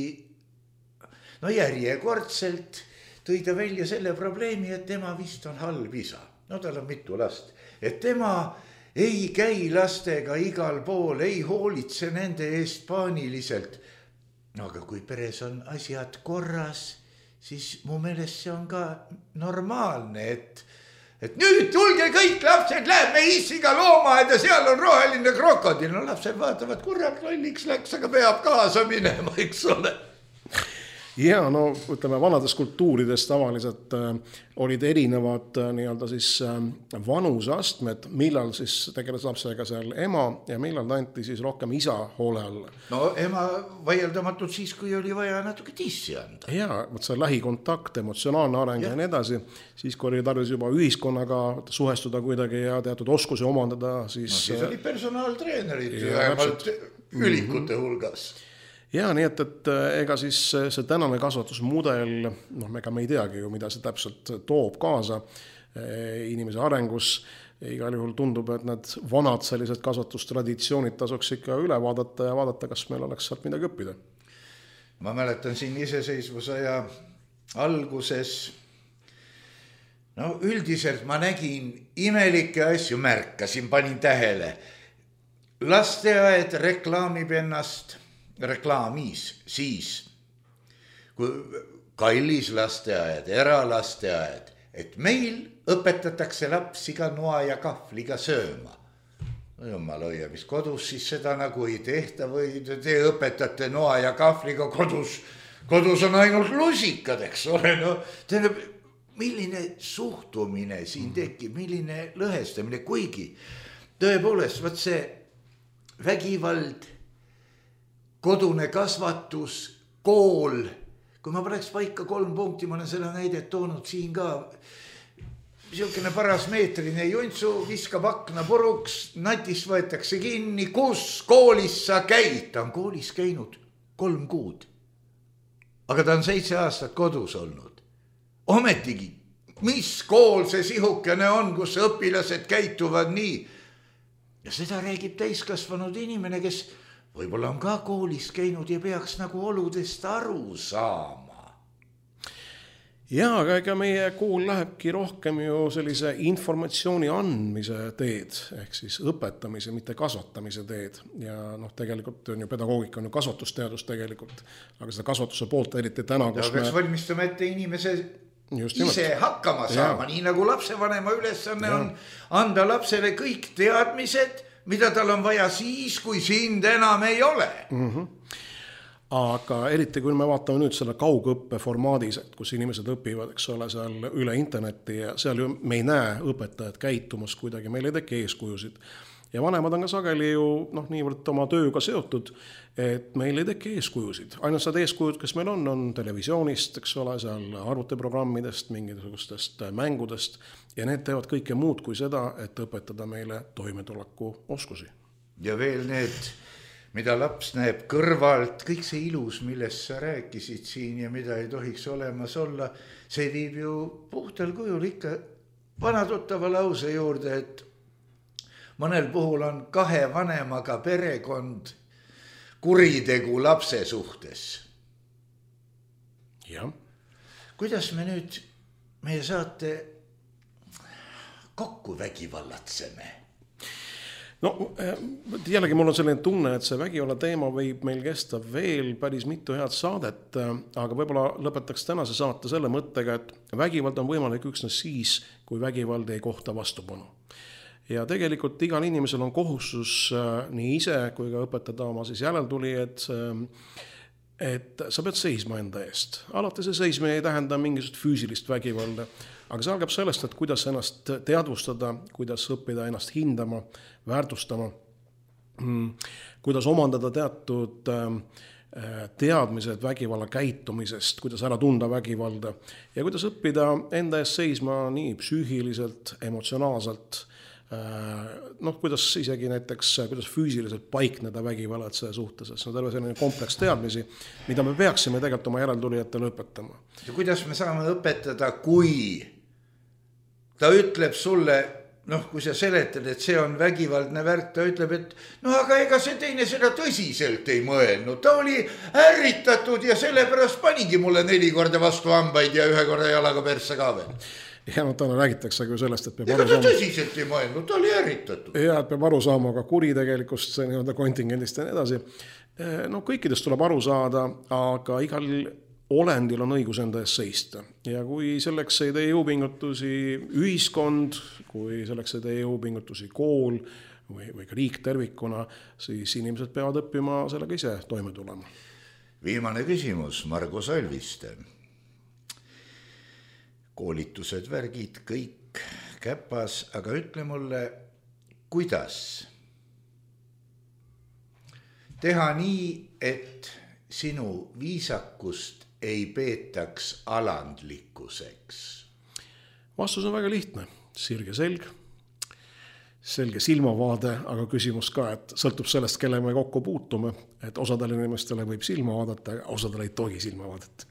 järjekordselt tõi ta välja selle probleemi, et tema vist on halb isa. Tal on mitu last. Et tema ei käi lastega igal pool, ei hoolitse nende eest paaniliselt. Aga kui peres on asjad korras, siis mu meelest see on ka normaalne, et nüüd tulge kõik lapsed, läheme issiga loomaed ja seal on roheline krokodil. Lapsed vaatavad, kurat lolliks läks, aga peab kaasa minema, eks ole. Ja no ütleme, vanades kultuurides tavaliselt olid erinevad nii-öelda siis vanusastmed, millal siis tegeles lapsega seal ema ja millal ta anti siis rohkem isa hoole alla. No ema vaieldamatult siis, kui oli vaja natuke tissi anda. Ja, võt see lähikontakt, emotsionaalne areng ja nii edasi, siis kui oli tarvis juba ühiskonnaga suhestuda kuidagi ja teatud oskusi omandada, siis... No siis oli personaaltreenerid vähemalt ülikute hulgas. Ja nii, et ega siis see tänane kasvatusmudel, ega me ei teagi ju, mida see täpselt toob kaasa inimese arengus. Igal juhul tundub, et need vanad sellised kasvatustraditsioonid tasuks ikka üle vaadata ja vaadata, kas meil oleks sealt midagi õppida. Ma mäletan siin iseseisvuse ja alguses, no üldiselt ma nägin imelikke asju, märkasin, panin tähele. Lasteaed reklaamib ennast reklaamis siis, kui kallis lasteaed, eralasteaed, et meil õpetatakse lapsi ka noa ja kahvliga sööma. No jumal hoia, mis kodus siis seda nagu ei tehta või te õpetate noa ja kahvliga kodus on ainult lusikad, eks ole. No, tähendab, milline suhtumine siin tekib, milline lõhestamine, kuigi tõepoolest, võt see vägivald, kodune kasvatus, kool, kui ma paneks paika 3 punkti, ma olen seda näidet toonud siin ka, niisugune paras meetrine juntsu, viskab akna puruks, natist võetakse kinni, kus koolis sa käid? Ta on koolis käinud 3 kuud, aga ta on 7 aastat kodus olnud. Ometigi, mis kool see sihukene on, kus õpilased käituvad nii? Ja seda räägib täiskasvanud inimene, kes võib-olla on ka koolis käinud ja peaks nagu oludest aru saama. Ja, aga ega meie kool lähebki rohkem ju sellise informatsiooni andmise teed, ehk siis õpetamise, mitte kasvatamise teed. Ja tegelikult on ju pedagoogika on ju kasvatusteadus tegelikult, aga seda kasvatuse poolt eriti täna, kus peaks valmistama ette inimese ise hakkama saama, nii nagu lapsevanema ülesanne on anda lapsele kõik teadmised, mida tal on vaja siis, kui sind enam ei ole. Aga eriti kui me vaatame nüüd selle kaugõppe formaadis, kus inimesed õpivad, eks ole, seal üle interneti ja seal ju me ei näe õpetajad käitumas kuidagi, meil ei teki eeskujusid. Ja vanemad on ka sageli ju niivõrd oma tööga seotud, et meil ei teki eeskujusid. Ainult saad eeskujud, kes meil on televisioonist, eks ole, seal arvutiprogrammidest, mingisugustest mängudest ja need teevad kõike muud kui seda, et õpetada meile toimetuleku oskusi. Ja veel need, mida laps näeb kõrvalt, kõik see ilus, millest sa rääkisid siin ja mida ei tohiks olemas olla, see viib ju puhtal kujul ikka vanatuttava lause juurde, et mõnel puhul on 2 vanemaga perekond kuritegu lapse suhtes. Ja. Kuidas me nüüd meie saate kokku vägivallatseme? No jällegi mul on selline tunne, et see vägivalla teema võib meil kesta veel päris mitu head saadet, aga võib-olla lõpetaks tänase saate selle mõttega, et vägivald on võimalik üksnes siis, kui vägivald ei kohta vastupanu. Ja tegelikult igal inimesel on kohustus nii ise kui ka õpetada oma siis järeltuli, et sa pead seisma enda eest. Alati see seismine ei tähenda mingisugust füüsilist vägivalda, aga see algab sellest, et kuidas ennast teadvustada, kuidas õppida ennast hindama, väärtustama, kuidas omandada teatud teadmised vägivalla käitumisest, kuidas ära tunda vägivalda ja kuidas õppida enda eest seisma nii psüühiliselt, emotsionaalselt, kuidas isegi näiteks, kuidas füüsiliselt paikneda vägivalatse suhtes, see on terve selline kompleks teadmisi, mida me peaksime tegelikult oma järeltulijatele õpetama. Ja kuidas me saame õpetada, kui ta ütleb sulle, kui sa seletad, et see on vägivaldne värk, ta ütleb, et aga ega see teine seda tõsiselt ei mõelnud, ta oli ärritatud ja sellepärast panigi mulle 4 korda vastu hambaid ja 1 korda jalaga persse ka veel. Ja täna räägitakse ka sellest, et peab aru saama. Ta tõsiselt ei mõelnud, ta oli ärritatud. Ja, et peab aru saama ka kuritegelikust, see nii-öelda kontingendist ja nii edasi. Kõikidest tuleb aru saada, aga igal olendil on õigus enda eest seista. Ja kui selleks ei tee jõupingutusi ühiskond, kui selleks ei tee jõupingutusi kool või ka riik tervikuna, siis inimesed peavad õppima sellega ise toime tulema. Viimane küsimus Margo Salviste. Koolitused, värgid, kõik käpas, aga ütle mulle, kuidas teha nii, et sinu viisakust ei peetaks alandlikkuseks? Vastus on väga lihtne. Sirge selg, selge silmavaade, aga küsimus ka, et sõltub sellest, kelle me kokku puutume, et osadele inimestele võib silma vaadata, aga osadele ei tohi silma vaadata.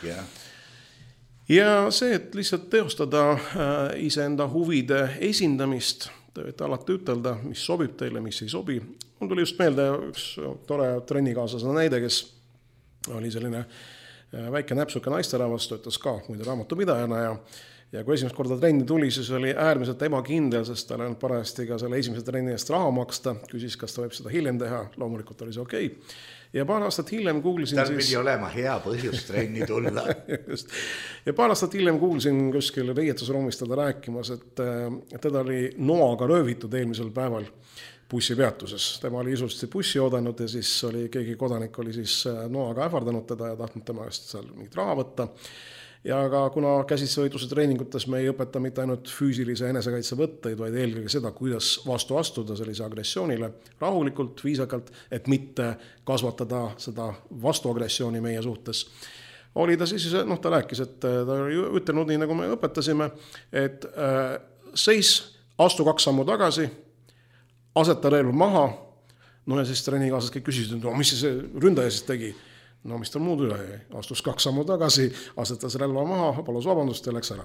Ja see, et lihtsalt teostada iseenda huvide esindamist, te võite alati ütelda, mis sobib teile, mis ei sobi. Mul tuli just meelde üks tore trennikaaslasena näide, kes oli selline väike näpsuke naisterahvas, töötas ka muide raamatupidajana ja kui esimest korda trenni tuli, siis oli äärmiselt ebakindel, sest tal on parajasti ka selle esimese trenni eest raha maksta, küsis, kas ta võib seda hiljem teha, loomulikult oli see okei. Ja paar aastat hiljem kuulsin tal pidi olema hea põhjus trenni tulla. Ja paar aastat hiljem kuulsin kuskil riietusruumis teda rääkimas, et teda oli noaga röövitud eelmisel päeval bussipeatuses. Tema oli ilusti bussi oodanud ja siis oli keegi kodanik oli siis noaga ähvardanud teda ja tahtnud tema eest seal mingit raha võtta. Ja aga kuna käsitsevõitluse treeningutes me ei õpeta mitte ainult füüsilise enesekaitse võtteid, vaid eelkõige seda, kuidas vastu astuda sellise agressioonile rahulikult, viisakalt, et mitte kasvatada seda vastuagressiooni meie suhtes. Oli ta siis, ta rääkis, et ta oli ütelnud nii, nagu me õpetasime, et seis, astu 2 sammu tagasi, aseta relv maha, ja siis treenikaaslased kõik küsisid, mis see ründaja siis tegi? Mis tal muud üle jäi? Astus 2 sammu tagasi, asetas relva maha, palus vabandust ja läks ära.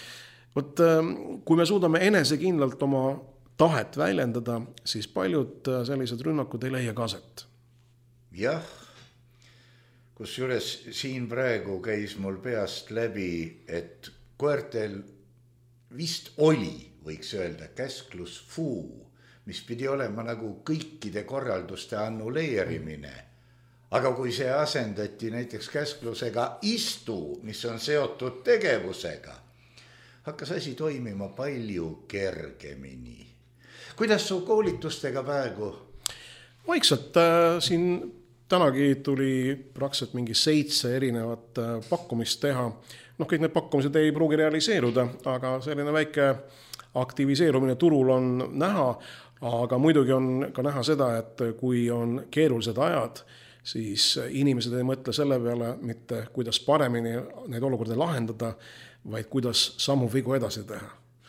Kui me suudame enesekindlalt oma tahet väljendada, siis paljud sellised rünnakud ei leia kaset. Jah, kusjuures siin praegu käis mul peast läbi, et koertel vist oli, võiks öelda, käsklusfuu, mis pidi olema nagu kõikide korralduste annuleerimine. Aga kui see asendati näiteks käsklusega istu, mis on seotud tegevusega, hakkas asi toimima palju kergemini. Kuidas su koolitustega praegu? Vaikselt siin tänagi tuli praktiliselt mingi 7 erinevat pakkumist teha. Kõik need pakkumised ei pruugi realiseeruda, aga selline väike aktiviseerumine turul on näha, aga muidugi on ka näha seda, et kui on keerulised ajad, siis inimesed ei mõtle selle peale mitte, kuidas paremini neid olukorda lahendada, vaid kuidas sammu vigu edasi teha.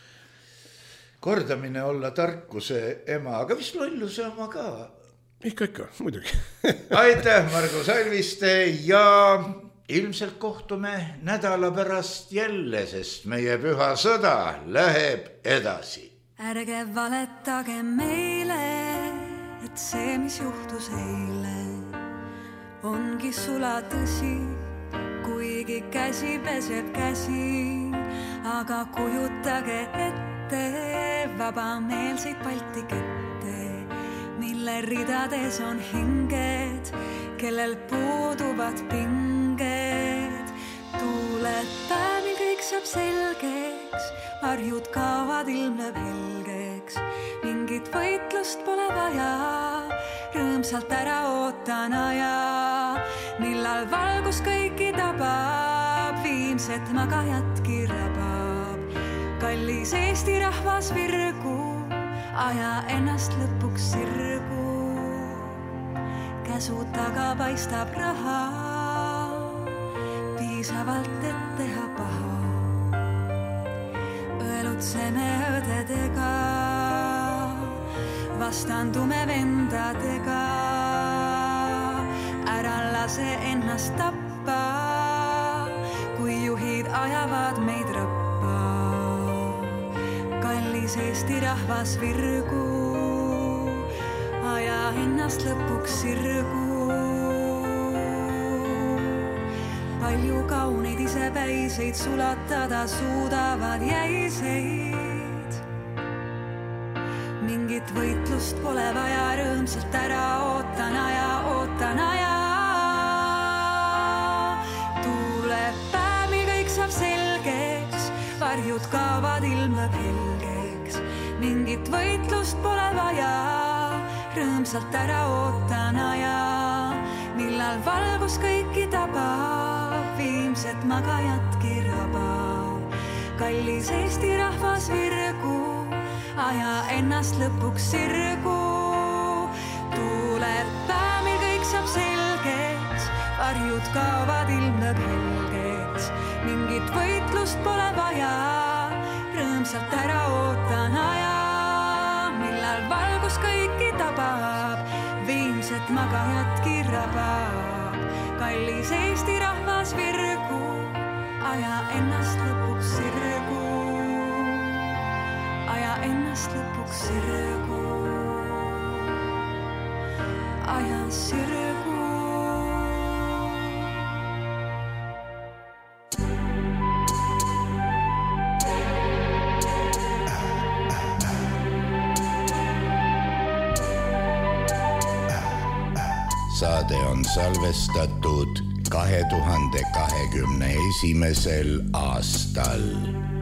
Kordamine olla tarkuse ema, aga vist lolluse oma ka? Ikka, muidugi. Aitäh, Margo Salviste, ja ilmselt kohtume nädala pärast jälle, sest meie püha sõda läheb edasi. Ärge valetage meile, et see, mis juhtus eile, ongi sula tõsi, kuigi käsi peseb käsi, aga kujutage ette vabameelseid Balti kette, mille ridades on hinged, kellel puuduvad pinged. Tuuled päevil kõik saab selgeks, varjud kaovad ilmleb helgeks, mingit võitlust pole vaja, rõõmsalt ära ootan aja, millal valgus kõiki tabab, viimset magajatki rabab. Kallis Eesti rahvas virgu, aja ennast lõpuks sirgu, käsu taga paistab raha, piisavalt, et teha paha. Õelutseme õdedega, vastandume vendadega, ära lase ennast tappa, kui juhid ajavad meid rappa. Kallis Eesti rahvas virgu, aja ennast lõpuks sirgu. Palju kauneid isepäiseid sulatada suudavad jäiseid. Mingit võitlust pole vaja, rõõmsalt ära ootan aja. Tuuleb päev, mil kõik saab selgeks, varjud kaovad ilmleb helgeks. Mingit võitlust pole vaja, rõõmsalt ära ootan aja, millal valgus kõiki tabab, viimset magajatki rabab. Kallis Eesti rahvas virgu, aja ennast lõpuks sirgu. Tuuleb päevil kõik saab selgeks, varjud kaovad ilmneb helgeks. Mingit võitlust pole vaja, rõõmsalt ära ootan aja, millal valgus kõiki tabab, viimset magajatki rabab. Kallis Eesti rahvas virgu, aja ennast lõpuks sirgu, aja ennast lõpuks sirgu, aja sirgu. Saade on salvestatud 2021. aastal.